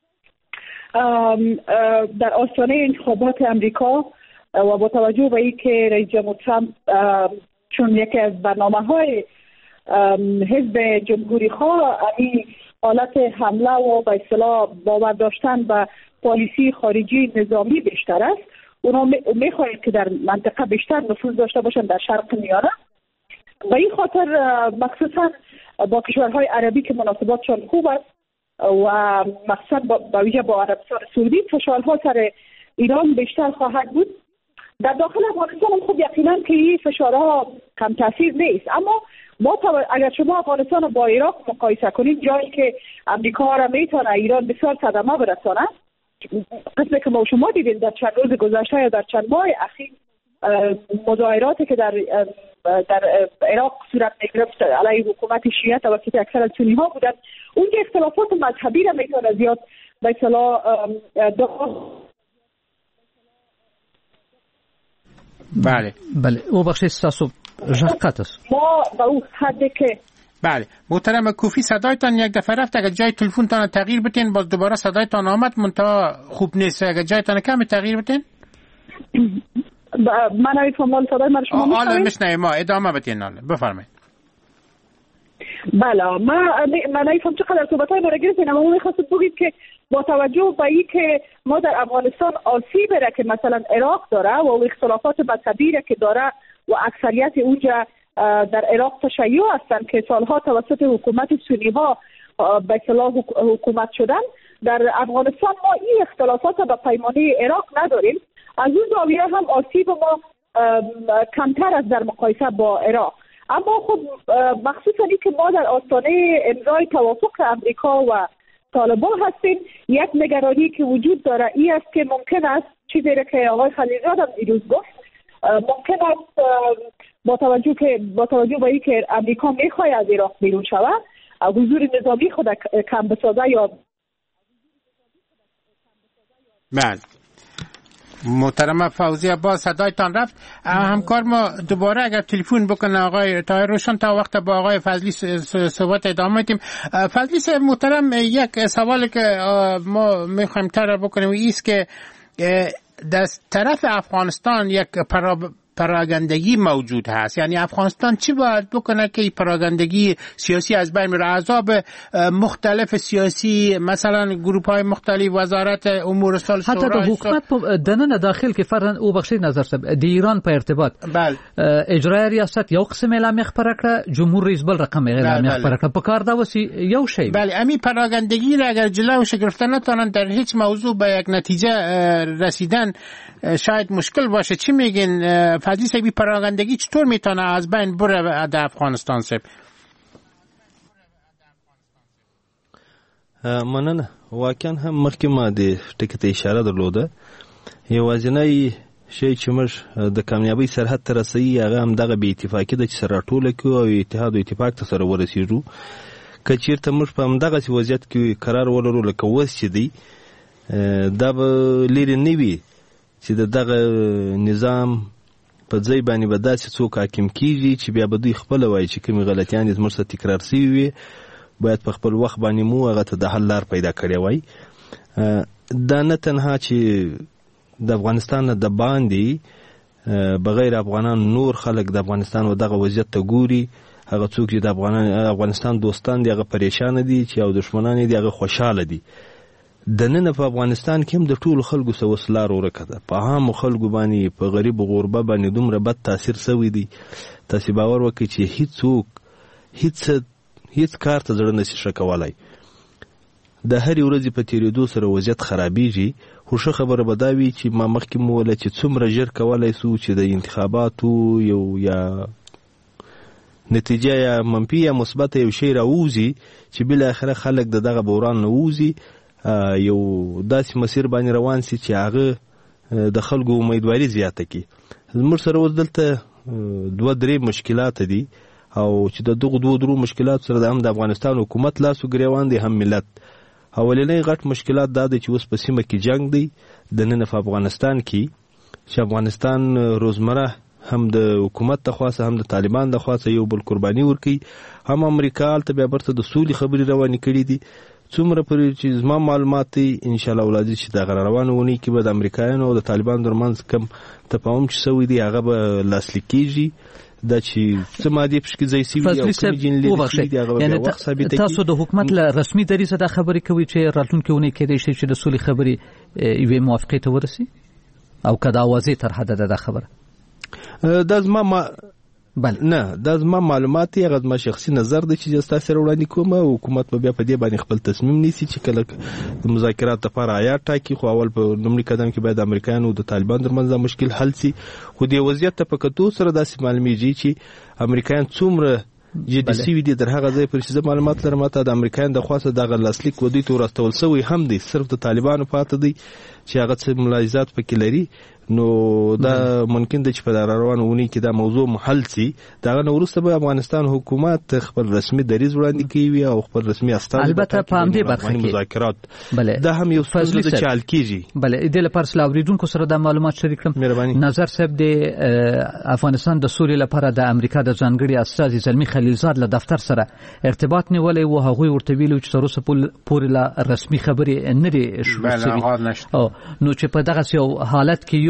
در آستانه انتخابات امریکا و با توجه به اینکه رئیس جمهور ترامپ چون یکی از برنامه‌های حزب جمهوری خواه این حالت حمله و به اصطلاح باور داشتن به پالیسی خارجی نظامی بیشتر است اونا میخواهند که در منطقه بیشتر نفوذ داشته باشن در شرق میانه و این خاطر مخصوصا با کشورهای عربی که مناسباتشان خوب است و مخصوصا با ویژه با عربستان سعودی فشارها سر ایران بیشتر خواهد بود در داخل افغانستان هم خب یقینا که این فشارها کم تاثیر نیست اما ما اگر شما افغانستان با عراق مقایسه کنید جایی که امریکا را میتونه ایران بسیار صدمه برسانه قسمی که ما شما دیدیم در چند روز گذشته یا در چند ماه اخیر مظاهراتی که در در عراق صورت میگرفت علیه حکومت شیعه توسط اکثر سنی ها بودند اونجا اختلافات مذهبی را میتونه زیاد به اصطلاح بله بله او بخشی تاسو ژغ است ما به اون حدی که بله محترم کوفی صدایتان یک دفعه رفت اگر جای تلفنتان تغییر بتین باز دوباره صدایتان آمد منتها خوب نیست اگر جایتان کمی تغییر بتین من نمیفهمم صدای من شما میشنوید حالا میشنوید ما ادامه بدین حالا بفرمایید بله من من نمی‌فهم چقدر صحبت‌های ما را گرفتین، اما من می‌خواستم بگید که با توجه به اینکه ما در افغانستان آسیبی را که مثلا عراق داره و اختلافات مذهبی را که داره و اکثریت اونجا در عراق تشیع هستند که سالها توسط حکومت سنی ها به اصطلاح حکومت شدن، در افغانستان ما این اختلافات به پیمانه عراق نداریم. از اون زاویه هم آسیب ما کمتر است در مقایسه با عراق. اما خب مخصوصا این که ما در آستانه امضای توافق امریکا و طالبان هستیم، یک نگرانی که وجود داره این است که ممکن است چیزی را که آقای خلیلزاد هم دیروز گفت، ممکن است با توجه که با توجه به اینکه امریکا میخواد از عراق بیرون شود، حضور نظامی خود کم بسازه یا بله. محترم فوزیه باز صدایتان رفت. همکار ما دوباره اگر تلفن بکنه آقای طاهر روشن تا وقت با آقای فضلی صحبت ادامه میدیم. فضلی محترم، یک سوالی که ما میخوایم طرح بکنیم ایست که در طرف افغانستان یک پرا پراگندگی موجود هست، یعنی افغانستان چی باید بکنه که پراگندگی سیاسی از بین بره؟ احزاب مختلف سیاسی مثلا گروه های مختلف، وزارت امور صلح حتی د حکومت دننه داخل کې فرن او بخشي نظر سب د ایران په ارتباط بله اجرای ریاست یو قسم اعلام خبره کړه، جمهور رئیس بل رقم اعلام خبره کړه، په کار دا وسی یو شی. بله امی پراگندگی را اگر جلوش گرفته نتونن در هیچ موضوع به یک نتیجه رسیدن شاید مشکل باشه. چی میگین فضلی صاحبی، پراگندگی چطور میتونه از بین بره در افغانستان صاحب؟ مننه. واقعا هم مخکې ما د ټکي ته اشاره درلوده، یوازینی شی چې موږ د کامیابی سرحد ته رسوي هغه هم دغه بې اتفاقي ده چې سره راټوله کړو او اتحاد او اتفاق ته سره ورسېږو. که چېرته موږ په همدغسې وضعیت کې قرار ولرو لکه اوس چې دی، دا به لرې نه وي چې د دغه نظام په ځای باندې به داسې څوک حاکم کیږي چې بیا به دوی خپله وایي چې کومې غلطیانې زموږ څخه تکرار سوي وي، باید په خپل وخت باندې مو هغه ته د حل لار پیدا کړې وای. دا نه تنها چې د افغانستان نه د باندې بغیر افغانان نور خلک د افغانستان و دغه وضعیت ته ګوري، هغه څوک چې د افغانستان دوستان دي هغه پریشان دي، چې او دشمنان دي هغه خوشاله دي. د نن په افغانستان کې هم د ټولو خلکو سره اوس لار ورکه ده، په عامو خلکو باندې په غریب و غربه باندې دومره بد تاثیر سوی دی. تاسې باور وکړئ چې هیڅوک هیڅ هیڅ کار ته زړه نشي ښه کولی. د هرې ورځې په تېرېدو سره وضعیت خرابېږي، خو ښه خبره به دا وي چې ما مخکې مو وویله چې څومره ژر کولی سو چې د انتخاباتو یو یا نتیجه یا منفي یا مثبته یو شی راووځي چې بالاخره خلک د دغه بحران نه ووځي، یو داسې مسیر باندې روان سي چې هغه د خلکو امیدواري زیاته کړي. زموږ سره اوس دلته دوه درې مشکلات دي، او چې د دغو دوه درو مشکلات سره د هم د افغانستان حکومت لاس و ګریوان دی، هم ملت. اولنی غټ مشکلات دا دی چې اوس په سیمه کې جنگ دی د نن په افغانستان کې، چې افغانستان روزمره هم د حکومت د خواسه هم د طالبان د خواسه یو بل قرباني ورکوي، هم امریکا هلته بیا برته د سولې خبرې روانې کړي دي. څومره پورې چې زما معلومات دی انشاءالله ولادي چې دغه روانه اونۍ کې به د امریکایانو او د طالبانو ترمنځ کم تفاهم چې سوی دی هغه به لاسلیک کیږي. دا چې څه مادې پکې کې ځای سوي او کومې جینلې دي چې هغه به وخت ثابته کړي. تاسو د حکومت له رسمي دریځه دا خبرې کوي چې راتلونکې اونۍ کېدای شي چې د سولې خبرې یوې موافقې ته ورسي، او که دا واضح تر حده ده دا خبره؟ دا زما ما بل نه دا زما معلومات دي، هغه زما شخصي نظر دی چې تاسو سره وړاندې کوم. حکومت به بیا په دې باندې خپل تصمیم نیسي چې کله د مذاکرات لپاره عیار ټاکي، خو اول په لومړي قدم کې باید د امریکایانو او د طالبانو ترمنځ دا مشکل حل سي. خو دې وضعیت ته په کتو سره داسې معلومیږي چې امریکایان څومره جدي سوي دي. در هغه ځای پورې چې زه معلومات لرم ته د امریکایانو د خواسه دغه لاسلیک ودوی ته ورستول سوی هم دی، صرف د طالبانو پاته دی چې هغه څه ملاحظات پکې لري. نو دا ممکن ده چې په روانه اونۍ کې دا موضوع حل سي. دغه نه وروسته به افغانستان حکومت خپل رسمي دریځ وړاندې کوي او خپل رسمي استازي البته په همدې برخه کې مذاکرات دا هم یو څه د چال کیږي. بله د لپاره سلاوریدونکو سره د معلومات شریک کړم. نظر صاحب د افغانستان د سولې لپاره د امریکا د ځانګړي استازي زلمی خلیلزاد له دفتر سره ارتباط نیولې و، هغوی ورته ویلو چې تر اوسه پورې لا رسمي خبرې نه دي شروع شوي، نو چې په دغه یو حالت کې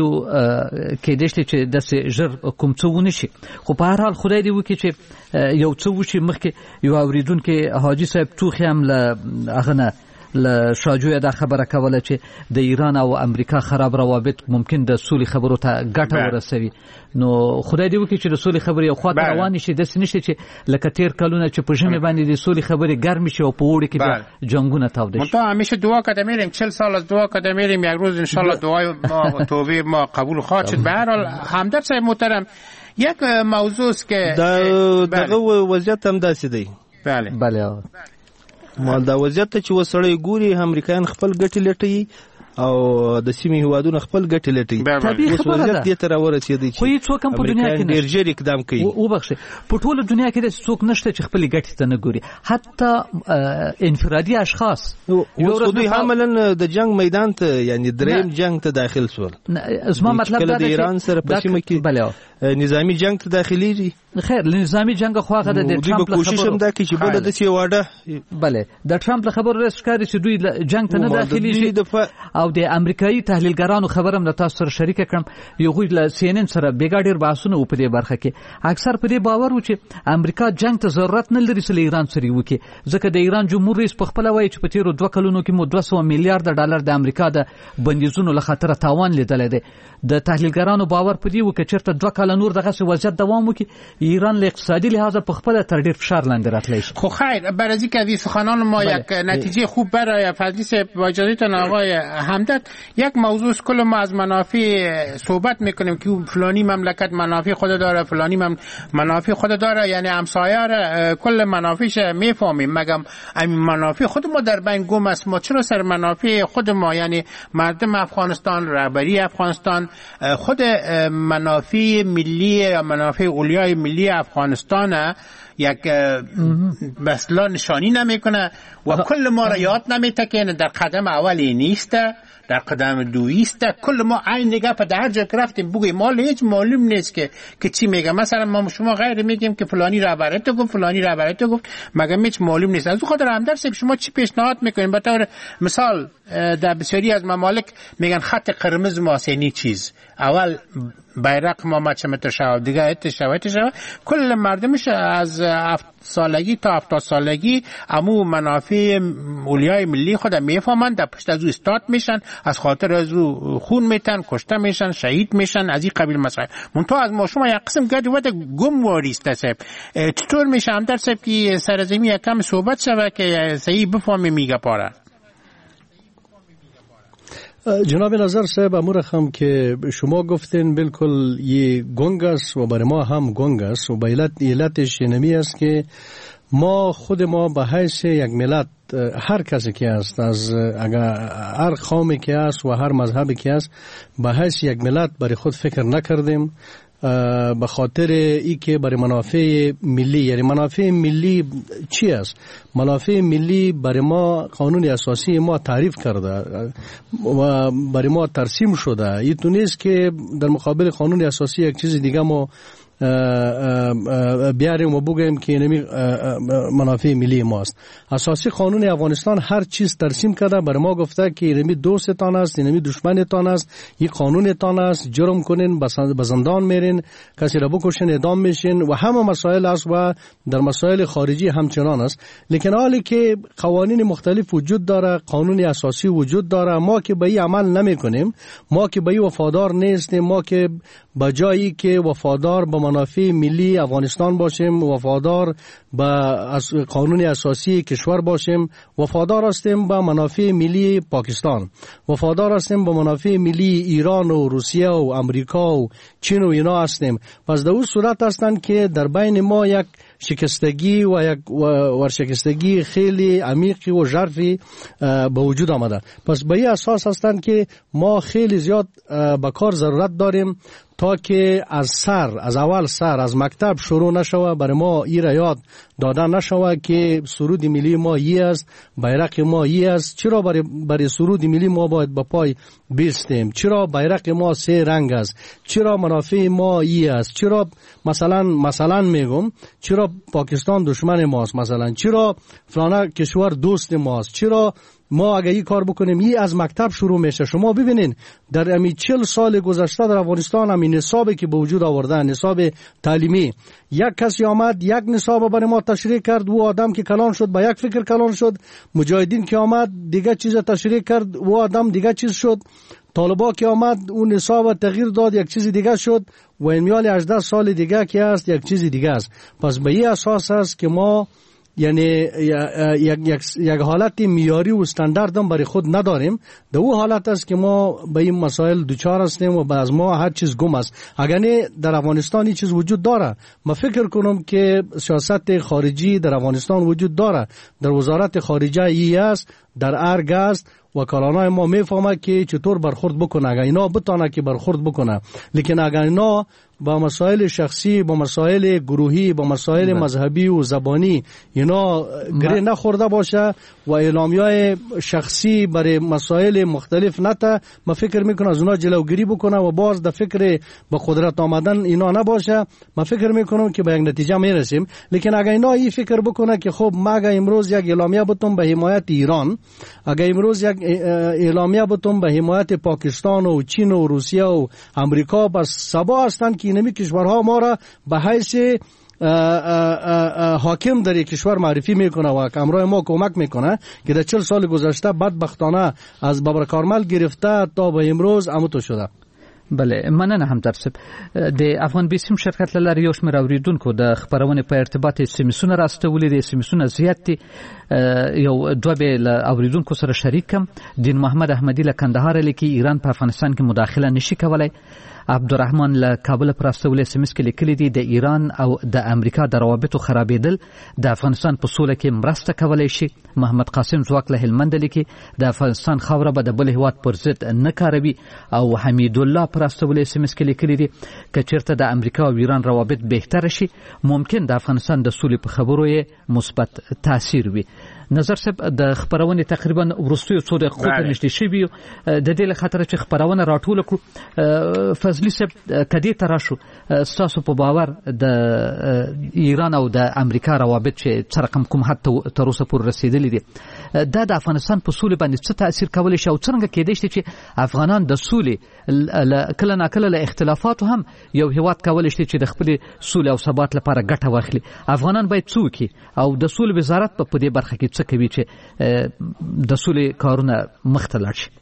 یو کېدای شي چې داسې ژر کوم څه ونه شي خو په هر حال خدای دې وکړي چې یو څه وشي. مخکې یو اورېدونکی حاجي صاحب ټوخی هم له هغه نه له شاجویه دا خبره کوله چې د ایران او امریکا خراب روابط ممکن د سولې خبرو ته ګټه ورسوي. نو خدای دې وکړي چې د سولې خبرې یو خواته روانې شي، داسې نشته چې لکه تیر کلونه چې په ژمي باندې د سولې خبرې ګرمې شي او په اوړي کې بیا جنګونه تاوده شي. منتها همیشه دعا کرده میریم، چهل سال از دعا کرده میریم، یک روز انشالله دعای ما و توبه ما قبول خواهد شد. به هر حال همدرد صاحب محترم، یک موضوع است که دغه وضعیت هم داسې دی. بله بله مال دا وضعیت ته چې وسړی ګوري امریکایان خپل ګټې لټوي او د سیمې هیوادونه خپل ګټې لټوي. اوس وضعیت دې ته راورسېدی چې خو هېڅوک هم په دنیا کې ډېر ژر اقدام کوي. وبخښئ، په ټوله دنیا کې داسې څوک نشته چې خپلې ګټې ته نه ګوري، حتی انفرادي اشخاص. اوس خو دوی عملاً د جنګ میدان ته یعنی دریم جنګ ته داخل شول. زما مطلب دا د ایران سره په سیمه کې نظامی جنگ ته داخليږي. خیر نظامی جنگ خو هغه د ټرمپ له کوشش هم دا کوي چې بل د سی واده بله د ټرمپ له خبرو رسکاري چې دوی جنگ ته نه داخليږي. او د امریکایي تحلیلګرانو خبرم له تاسو سره شریک کړم، یو غوښ له سی ان ان سره بیګاډیر بحثونه و په دې برخه کې. اکثر په دې باور و چې امریکا جنگ ته ضرورت نه لري چې ایران سره وکړي، ځکه د ایران جمهور رئیس په خپل وایي چې په تیرو دوه کلونو کې مو دوه سوه میلیارډ ډالر د امریکا د بندیزونو له خطر تاوان لیدل دي. د تحلیلګرانو باور په دې و چې چیرته دوه کال نور دغه وضعیت دوام وکړي، ایران له اقتصادي لحاظ په خپل تر ډیر فشار لاندې راتلی شي. خو خیر برای اینکه از سخنان ما بله. یک نتیجه خوب برای فضلی صاحب با اجازهتون آقای همدرد، یک موضوع کل ما از منافع صحبت میکنیم که فلانی مملکت منافع خود داره، فلانی مم منافع خود داره، یعنی همسایه را کل منافعش میفهمیم، مگم این منافع خود ما در بین گم است. ما چرا سر منافع خود ما یعنی مردم افغانستان، رهبری افغانستان، خود منافع ملی یا منافع اولیای ملی افغانستان یک مثلا نشانی نمیکنه و کل ما را یاد نمیتکنه. در قدم اولی نیست، در قدم دویی است. کل ما عین نگاه په هر جا رفتیم بگیم ما هیچ معلوم نیست که که چی میگه. مثلا ما شما غیر میگیم که فلانی رهبر تو گفت، فلانی رهبر تو گفت، مگه هیچ معلوم نیست. از خاطر همدرد صاحب شما چی پیشنهاد میکنین؟ به طور مثال در بسیاری از ممالک میگن خط قرمز ما سینی چیز، اول بیرق ما مچ متر شو، دیگه ات شو ات شو. کل مردمش از هفت سالگی تا هفتاد سالگی امو منافع اولیای ملی خود میفهمند، در پشت از او استاد میشن، از خاطر از او خون میتن، کشته میشن، شهید میشن، از این قبیل مسائل. منتها از ما شما یک قسم گرد وقت گم واریسته صاحب. چطور میشه همدرد صاحب که سرزمی یکم صحبت شوه که صحیح بفهمی میگه پاره؟ جناب نظر صاحب امور هم که شما گفتین بالکل یه گنگ است و برای ما هم گنگ است و به علتش اینمی است که ما خود ما به حیث یک ملت، هر کسی که است، از اگر هر قومی که است و هر مذهبی که است، به حیث یک ملت برای خود فکر نکردیم، به خاطر ای که برای منافع ملی، یعنی منافع ملی چی است؟ منافع ملی برای ما قانون اساسی ما تعریف کرده و برای ما ترسیم شده. این تو نیست که در مقابل قانون اساسی یک چیز دیگه ما بیاریم و بگیم که اینمی منافع ملی ماست. اساسی قانون افغانستان هر چیز ترسیم کرده، برای ما گفته که اینمی دوستتان است، اینمی دشمنتان است، این قانونتان است، جرم کنین به زندان میرین، کسی را بکشین اعدام میشین و همه مسائل است و در مسائل خارجی همچنان است. لیکن حالی که قوانین مختلف وجود داره، قانون اساسی وجود داره، ما که به این عمل نمی کنیم، ما که به این وفادار نیستیم، ما که بجایی که وفادار به منافع ملی افغانستان باشیم، وفادار به قانون اساسی کشور باشیم، وفادار هستیم به منافع ملی پاکستان، وفادار هستیم به منافع ملی ایران و روسیه و امریکا و چین و اینا هستیم. پس در اون صورت هستند که در بین ما یک شکستگی و یک ورشکستگی خیلی عمیقی و ژرفی به وجود آمده. پس به این اساس هستند که ما خیلی زیاد به کار ضرورت داریم تا که از سر، از اول سر، از مکتب شروع نشوه، برای ما این را یاد دادن نشوه که سرود ملی ما ای است، بیرق ما ای است. چرا برای, برای سرود ملی ما باید به پای بیستیم؟ چرا بیرق ما سه رنگ است؟ چرا منافع ما ای است؟ چرا مثلا مثلا میگم چرا پاکستان دشمن ماست؟ مثلا چرا فلان کشور دوست ماست؟ چرا ما اگه این کار بکنیم این از مکتب شروع میشه. شما ببینین در امی چل سال گذشته در افغانستان همین نصابی که به وجود آوردن، نصاب تعلیمی، یک کسی آمد یک نصاب برای ما تشریح کرد، و آدم که کلان شد با یک فکر کلان شد. مجاهدین که آمد دیگه چیز تشریح کرد، و آدم دیگه چیز شد. طالبا که آمد اون نصاب تغییر داد، یک چیز دیگه شد. و این میال هجده سال دیگه که است یک چیز دیگه است. پس به این اساس است که ما یعنی یک یک یک حالت معیاری و استاندارد هم برای خود نداریم. در اون حالت است که ما به این مسائل دوچار هستیم و از ما هر چیز گم است. اگر نه در افغانستان این چیز وجود داره. ما فکر کنم که سیاست خارجی در افغانستان وجود داره. در وزارت خارجه ای است، در ارگ است، وکالانای ما میفهمه که چطور برخورد بکنه. اگر اینا بتونه که برخورد بکنه، لیکن اگر اینا با مسائل شخصی، با مسائل گروهی، با مسائل مذهبی و زبانی اینا گره نخورده باشه و اعلامیای شخصی برای مسائل مختلف نته، ما فکر میکنم از اونا جلوگیری بکنه و باز در فکر با قدرت آمدن اینا نباشه. ما فکر میکنم که به یک نتیجه میرسیم. لیکن اگر اینا این فکر بکنه که خب ما اگر امروز یک اعلامیه بتم به حمایت ایران، اگر امروز یک اعلامیه بتم به حمایت پاکستان و چین و روسیه و امریکا، بس سبا هستند که اینمی کشورها ما را به حیث حاکم در کشور معرفی میکنه و امرای ما کمک میکنه که در چل سال گذشته بدبختانه از بابر کارمل گرفته تا به امروز امتو شده. بله، مننه همدرد صاحب. د افغان بیسیم شرکت له لارې یو شمېر اوریدونکو د خپرونې په ارتباط یې سیمسونه راستولي دي. سیمسونه زیات دي. یو دوه به له اوریدونکو سره شریک کم. دین محمد احمدی له کندهار لیکي ایران په افغانستان کې مداخله نشي کولای. عبدالرحمن له کابل پر راستولې سیمس کې لیکلي دي د ایران او د امریکا د روابطو خرابېدل د افغانستان په سوله کې مرسته کولای شي. محمد قاسم زواک له هلمند لیکي د افغانستان خاوره به د بل هیواد پر ضد نه کاروي. او حمید الله پر راستولې سیمس کې لیکلي دي که چیرته د امریکا او ایران روابط بهتر شي، ممکن د افغانستان د سولې په خبرو یې مثبت تاثیر وي. نظر صاحب د خبرونې تقریبا ورستیو څو دقیقو ته نږدې شوي د دې له خاطر چې خبرونه راټوله کړو. فضلي صاحب کدی ته راشو، ستاسو په باور د ایران او د امریکا روابط چې څه رقم کوم حد تر اوسه پورې رسیدلي دي، دا د افغانستان په سولې باندې څه تاثیر کولی شي او څنګه کېدای شي چې افغانان د سولې کله ناکله له اختلافاتو هم یو هیواد کولی شي چې د خپلې سولې او ثبات لپاره ګټه واخلي؟ افغانان باید څه وکړي او د سولې وزارت په دې برخه کې څه کوي چې د سولې کارونه مخته لاړ شي؟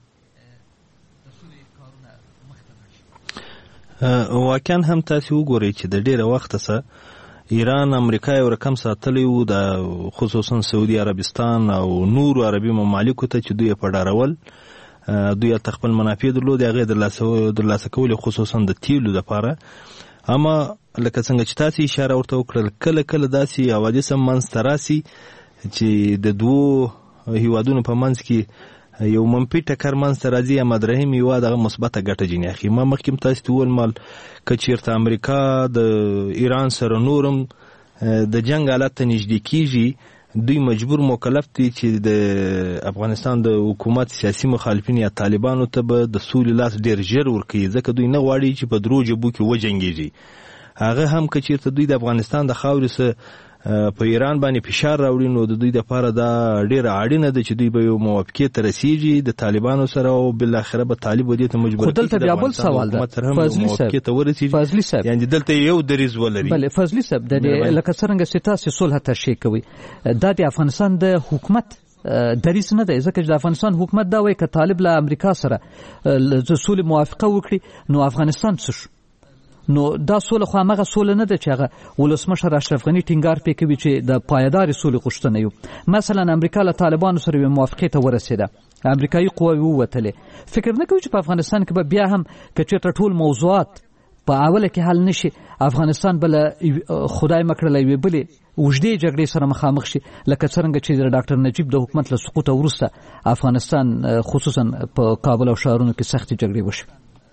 واقعا هم تاسو وګورئ چې د ډیره وخت څخه ایران امریکا یو رقم ساتلی وو، د خصوصا سعودي عربستان او نور عربي ممالکو ته چې دوی په ډارول، دوی تخپل منافع درلود هغه د لاسه کول، خصوصا د تیلو لپاره. اما لکه څنګه چې تاسو اشاره ورته وکړل، کله کله داسې حوادث هم منځته راسي چې د دوو هیوادونو په منځ کې یو منفي ټکر منځته راځي یا مدرهم یوه دغه مثبته ګټه ځینې اخلي. ما مخکې تاسو ته وویل مال که چېرته امریکا د ایران سره نورم د جنګ حالت ته نږدې کېږي، دوی مجبور مکلف دي چې د افغانستان د حکومت سیاسي مخالفین یا طالبانو ته به د سولې لاس ډېر ژر ورکوي، ځکه دوی نه غواړي چې په درو جبو کې وجنګېږي. هغه هم که چېرته دوی د افغانستان د خاورې سره په ایران باندې فشار راوړي، نو د دوی لپاره دا ډیره اړینه ده چې دوی به یو موافقه ته رسیږي د طالبانو سره او بل اخره به طالب ودی ته مجبور کړي. دلته بیا بل سوال ده فضلي صاحب، یعنی دلته یو دریز ولري. بله فضلي صاحب، د لکه څنګه چې تاسو صلح تشریح کوي، دا د افغانستان د حکومت دریز نه دی، ځکه چې د افغانستان حکومت دا وایي که طالب له امریکا سره د سولې موافقه وکړي نو افغانستان څه شو. نو دا سوله خو هغه سوله نه ده چې هغه ولسمشر اشرف غني ټینګار پې کوي چې د پایدارې سولې غوښتنه یو. مثلا امریکا له طالبانو سره یوې موافقې ته ورسېده، امریکایي قواوې ووتلې. فکر نه کوي چې په افغانستان کې به بیا هم که چېرته ټول موضوعات په اوله کې حل نه شي، افغانستان به له خدای مه کړه له یوې بلې اوږدې جګړې سره مخامخ شي، لکه څرنګه چې د ډاکټر نجیب د حکومت له سقوطه وروسته افغانستان خصوصا په کابل او ښارونو کې سختې جګړې وشي.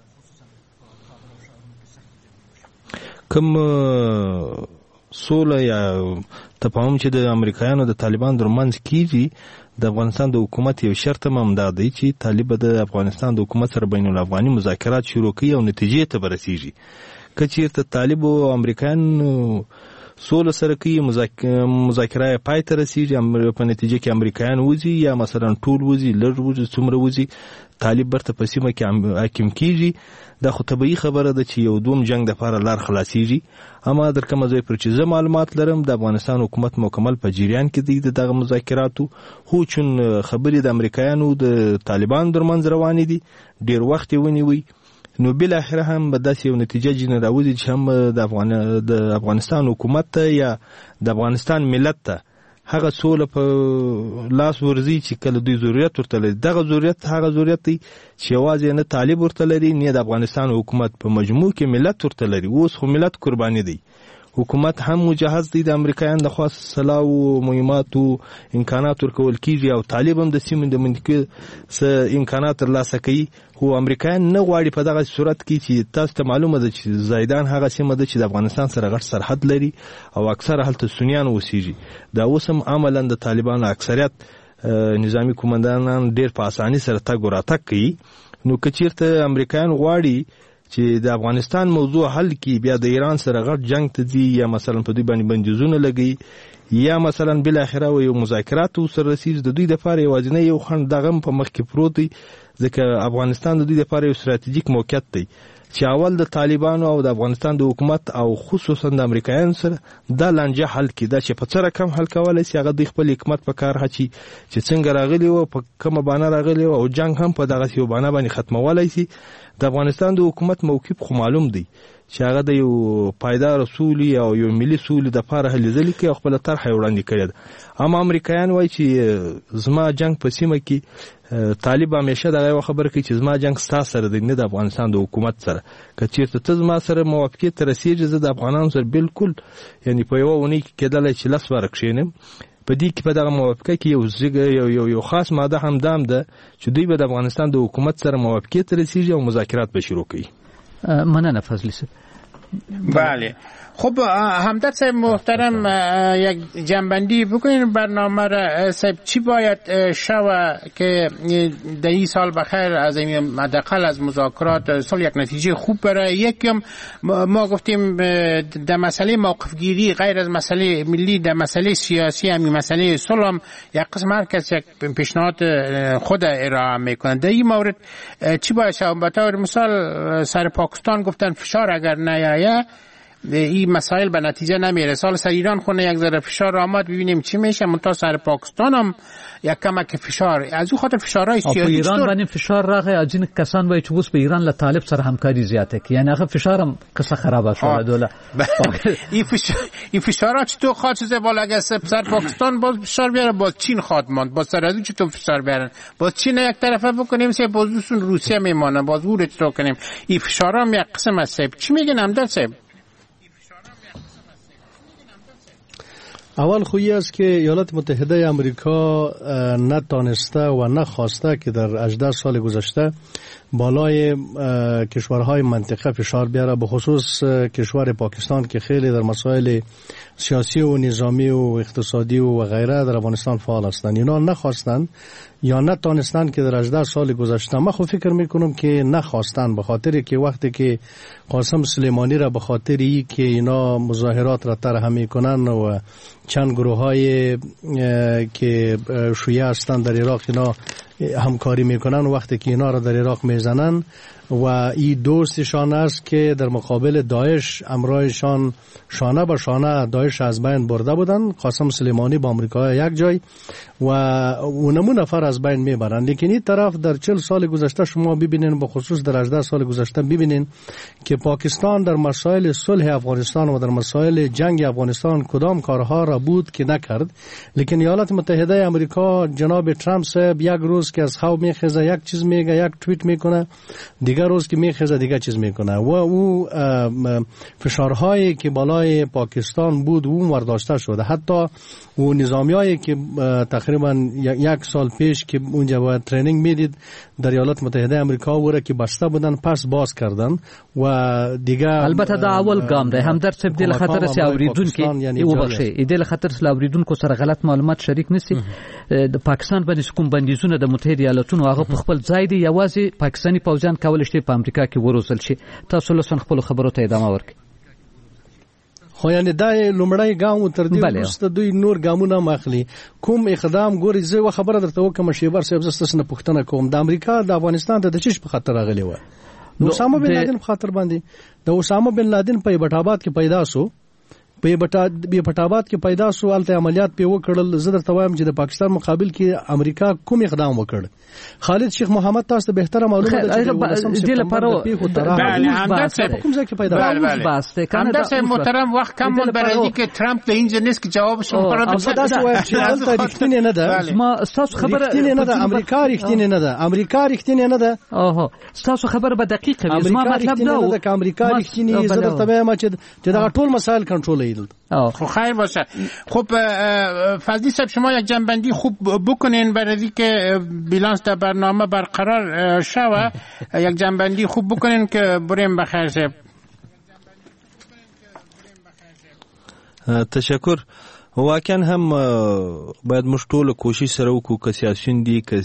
کوم سوله یا تفاهم چې د امریکایانو د طالبان ترمنځ کیږي، د افغانستان د حکومت یو شرط هم دا دی چې طالب د افغانستان د حکومت سره بین الافغاني مذاکرات شروع کړي او نتیجې ته ورسیږي. که چیرته طالب او امریکایان سوله سره کوي، مذاکره پای ته رسیږي، په نتیجه کې امریکایان وځي یا مثلا ټول وځي، لږ وځي، څومره وځي، طالب برته په سیمه کې حاکم کیږي. دا خو طبیعي خبره ده چې یو دوم جنگ د لپاره لار خلاصيږي. اما در کوم ځای پر چې زه معلومات لرم د افغانستان حکومت مکمل په جریان کې دی دغه مذاکراتو، خو چون خبرې د امریکایانو د طالبان درمنځ روانې دي، ډیر وخت ونیوي، نو بل اخر هم به داسې یو نتیجه جن راوځي چې هم د افغان د افغانستان حکومت ته یا د افغانستان ملت ته هغه سوله په لاس ورزي چې کله دوی ضرورت ورته لري. دغه ضرورت هغه ضرورت دی چې یوازې نه طالب ورته لري نه د افغانستان حکومت، په مجموع کې ملت ورته لري. اوس خو ملت قرباني دی، حکومت هم مجهز دی د امریکایانو د خاص سلاح او مهمات او امکانات ورکول کیږي، او طالب هم د سیمې د منطقې څخه امکانات ترلاسه کوي. خو امریکایان نه غواړي په دغه صورت کې چې تاسو ته معلومه ده چې زیدان هغه سیمه ده چې د افغانستان سره غټ سرحد لري او اکثره هلته سنیان اوسېږي. دا اوس هم عملاً د طالبانو اکثریت نظامی قومندانان ډېر په اسانۍ سره تګ وراتګ کوي. نو که چېرته امریکایان غواړي چې د افغانستان موضوع حل کړي، بیا د ایران سره غټ جنگ ته ځي یا مثلا په دوی باندې بندیزونه لګي یا مثلا بل اخره یو مذاکرات سره رسیږي، د دوی لپاره یوازینی یو خنډ دغه په مخ کې پروت دی، ځکه افغانستان د دوی لپاره یو ستراتیژیک موقعیت دی چې اول د طالبانو او د افغانستان د حکومت او خصوصا د امریکایانو سره دا لانجه حل کړي. دا چې په څه رقم حل کولای شي هغه د خپل حکومت په کار هچي چې څنګه راغلی او په کومه باندې راغلی او جنگ هم په دغه یو باندې باندې ختمولای شي. د افغانستان د حکومت موقف خو معلوم دی چې هغه د یو پایدار سولې او یو ملي سولې د لپاره هلې ځلې کې خپل طرح وړاندې کړی ده. اما امریکایان وایي چې زما جنگ په سیمه کې طالب همیشه دغه خبره کوي چې زما جنگ ستا سره دی نه د افغانستان د حکومت سره. که چېرته ته زما سره موافقې ته رسېږي زه د افغانانو سره بالکل یعنی په یوه اونۍ کې کېدلی چې لس واره کښېنم. په دې کې په دغه موافقه کې یو یو یو یو خاص ماده هم دام ده چې دوی به د افغانستان د حکومت سره موافقې ته رسېږي او مذاکرات به شروع کوي. مننه فضلی صاحب. بله خب همدرد صاحب محترم یک جنبندی بکنین برنامه را. صاحب چی باید شوه که در این سال بخیر از این حداقل از مذاکرات سال یک نتیجه خوب برای یکم ما گفتیم در مسئله موقفگیری غیر از مسئله ملی در مسئله سیاسی همین مسئله صلح یک قسم هر کس یک پیشنهاد خود ارائه میکنه. در این مورد چی باید شوه؟ به طور مثال سر پاکستان گفتن فشار اگر نیایه این مسائل به نتیجه نمیره. سال سر ایران خونه یک ذره فشار آمد ببینیم چی میشه. منتها سر پاکستان هم یک کمک فشار از او خاطر فشارهای سیاسی په ایران باندې فشار راغی. اجین کسان وایي چې اوس په ایران له طالب سره همکاري زیاته کی، یعنی هغه فشار هم قصه خرابه شده دوله. این فشار این فشارات چطور خواهد چیزه بالا اگه سر پاکستان باز فشار بیاره، باز چین خواهد ماند، باز سر از اون چطور فشار بیارن، باز چین یک طرفه بکنیم سه باز دوستون روسیه میمانه، باز او رو چطور کنیم. این فشارا هم یک قسم از صاحب چی میگن همدرد صاحب؟ اول خویی است که ایالات متحده آمریکا نتانسته و نخواسته که در هجده سال گذشته بالای کشورهای منطقه فشار بیاره، به خصوص کشور پاکستان که خیلی در مسائل سیاسی و نظامی و اقتصادی و غیره در افغانستان فعال هستند. اینا نخواستند یا نتانستند که در هجده سال گذشته. من خود فکر میکنم که نخواستند، به خاطر که وقتی که قاسم سلیمانی را به خاطر ای که اینا مظاهرات را طرح میکنن و چند گروه های که شیعه هستند در عراق اینا همکاری میکنن و وقتی که اینا را در عراق میزنن و این دوستشان است که در مقابل داعش امرایشان شانه به شانه داعش از بین برده بودن. قاسم سلیمانی با آمریکا یک جای و اونمون نفر از بین میبرن. لیکن این طرف در چهل سال گذشته شما ببینین، به خصوص در هجده سال گذشته ببینین که پاکستان در مسائل صلح افغانستان و در مسائل جنگ افغانستان کدام کارها را بود که نکرد. لیکن ایالات متحده آمریکا جناب ترامپ صاحب یک روز که از خواب میخیزه یک چیز میگه، یک توییت میکنه، دیگر روز که میخیزه دیگر چیز میکنه و او فشارهایی که بالای پاکستان بود اون ورداشته شده. حتی و نظامیایی که تقریبا یک سال پیش که اونجا باید ترینینگ میدید در ایالات متحده آمریکا وره که بسته بودن پس باز کردن و دیگه البته دا اول ګام دی. همدرد صاحب د خطر سي اوریدونکو یو بخښي د خطر سي اوریدونکو سره غلط معلومات شریک نسی. د پاکستان باندې کوم بندیزونه د متحده ایالاتونو هغه په خپل ځای دی، یوازې پاکستاني پوځیان کولای شي په امریکا کې وروزل شي. تاسو له خپل خبرو ته ادامه ورکړئ. خو یعنی دا لومړی ګام تر دې وروسته دوی نور ګامونه ماخلي کوم اقدام ګوري زه خبره درته وکم شیبر صاحب زستاسو نه پوښتنه کوم د امریکا د افغانستان د چیش په خطر راغلی و نو اسامه بن لادن په خطر باندې د اسامه بن لادن په بټاباد کې پیدا سو په بټاباد کې پیدا سو الته عملیات په وکړل زه درته وایم چې د پاکستان مقابل کې امریکا کوم اقدام وکړ خالد شیخ محمد تاسو ته بهتره معلومه ده چې د لپاره بله همدرد صاحب کوم ځای کې پیدا همدرد صاحب محترم وخت کم مون برای که ترامپ د اینجا نیست که جوابش مقرر بشه تاسو وایم چې الته رښتینی نه ده ما تاسو خبره رښتینی نه ده امریکا رښتینی نه ده امریکا رښتینی نه ده اوه تاسو خبره به دقیقه وي ما مطلب دا ده امریکا رښتینی زه درته وایم چې دا ټول مسائل کنټرول ایدل خب خیر باشه. خب فضلی صاحب شما یک جنبندی خوب بکنین برای که بیلانس در برنامه برقرار شوه یک جنبندی خوب بکنین که بریم بخیر صاحب. تشکر. واقعا هم باید موږ ټول کوشش سره وکړو که سیاسیون دي که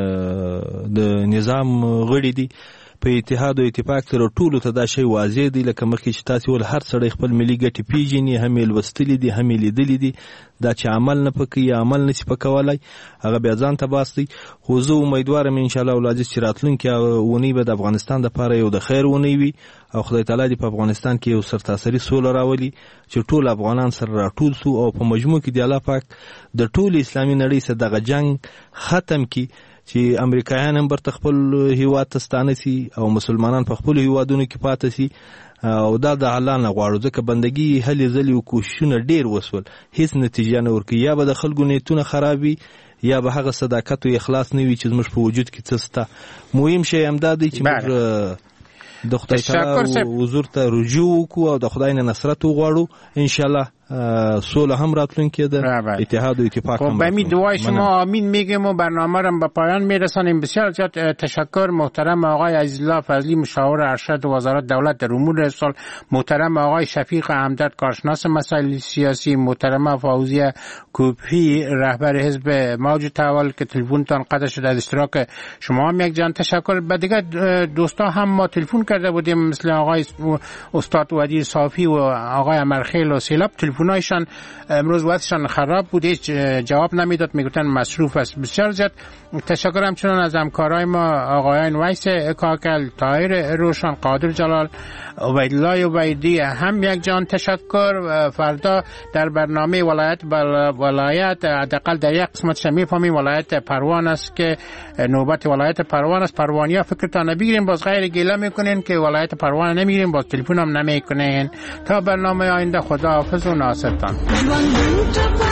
د نظام غړي دي په اتحاد او اتفاق سره ټولو ته دا شی واضح دی لکه مخکې چې تاسو ول هر سړی خپل ملي ګټې پیژني هم یې لوستلي دي هم یې لیدلي دي دا چې عمل نه پکوي عمل نشي پکولای هغه بیا ځان ته باس دی خو زه امیدوارم انشاءالله ولادیس چې راتلونکي اونۍ به د افغانستان دپاره یو د خیر اونۍ وي او خدای تعالی دې په افغانستان کې یو سرتاسري سوله راولي چې ټول افغانان سره راټول سو او په مجموع کې د الله پاک د ټول اسلامي نړۍ سره دغه جنگ ختم کی چې امریکایان هم برته خپل هیواد ته ستانه سي او مسلمانان په خپل هیوادونو کې پاتې سي او دا د الله نه غواړو ځکه بندګي هلې ځلې او کوششونه ډېر وسول هیڅ نتیجه نه ورکوي یا به د خلکو نیتونه خرابي یا به هغه صداقت او اخلاص نه وي چې زموږ په وجود کې څه سته مهم شی همدا دی چې موږ د خدای تعالی حضور ته رجوع وکړو او د خدای نه نصرت وغواړو ان شاء الله سوله هم راتلونکې ده اتحاد و اتفاق هم. خب به می دعای شما آمین میگیم و برنامه را به پایان میرسانیم. بسیار زیاد تشکر محترم آقای عزیزالله فضلی مشاور ارشد وزارت دولت در امور اقتصاد، محترم آقای شفیق همدرد کارشناس مسائل سیاسی، محترم فوزیه کوپی رهبر حزب موج تحول که تلفنتان قطع شده از اشتراک شما هم یک جان تشکر. به دیگه دوستا هم ما تلفن کرده بودیم مثل آقای استاد ودیر صافی و آقای امرخیل و سیلاب تلفنایشان امروز وقتشان خراب بود هیچ جواب نمیداد میگفتن مصروف است. بسیار زیاد تشکر همچنان از همکارای ما آقایان ویس کاکل، طاهر روشن، قادر جلال، عبیدالله عبیدی هم یک جان تشکر. فردا در برنامه ولایت ولایت حداقل در یک قسمتش میفهمیم ولایت پروان است که نوبت ولایت پروان است. پروانیا فکرتان نبگیرین باز غیر گله میکنین که ولایت پروان نمیگیرین باز تلفن هم نمیکنین. تا برنامه آینده خدا حافظ و ناصرتان.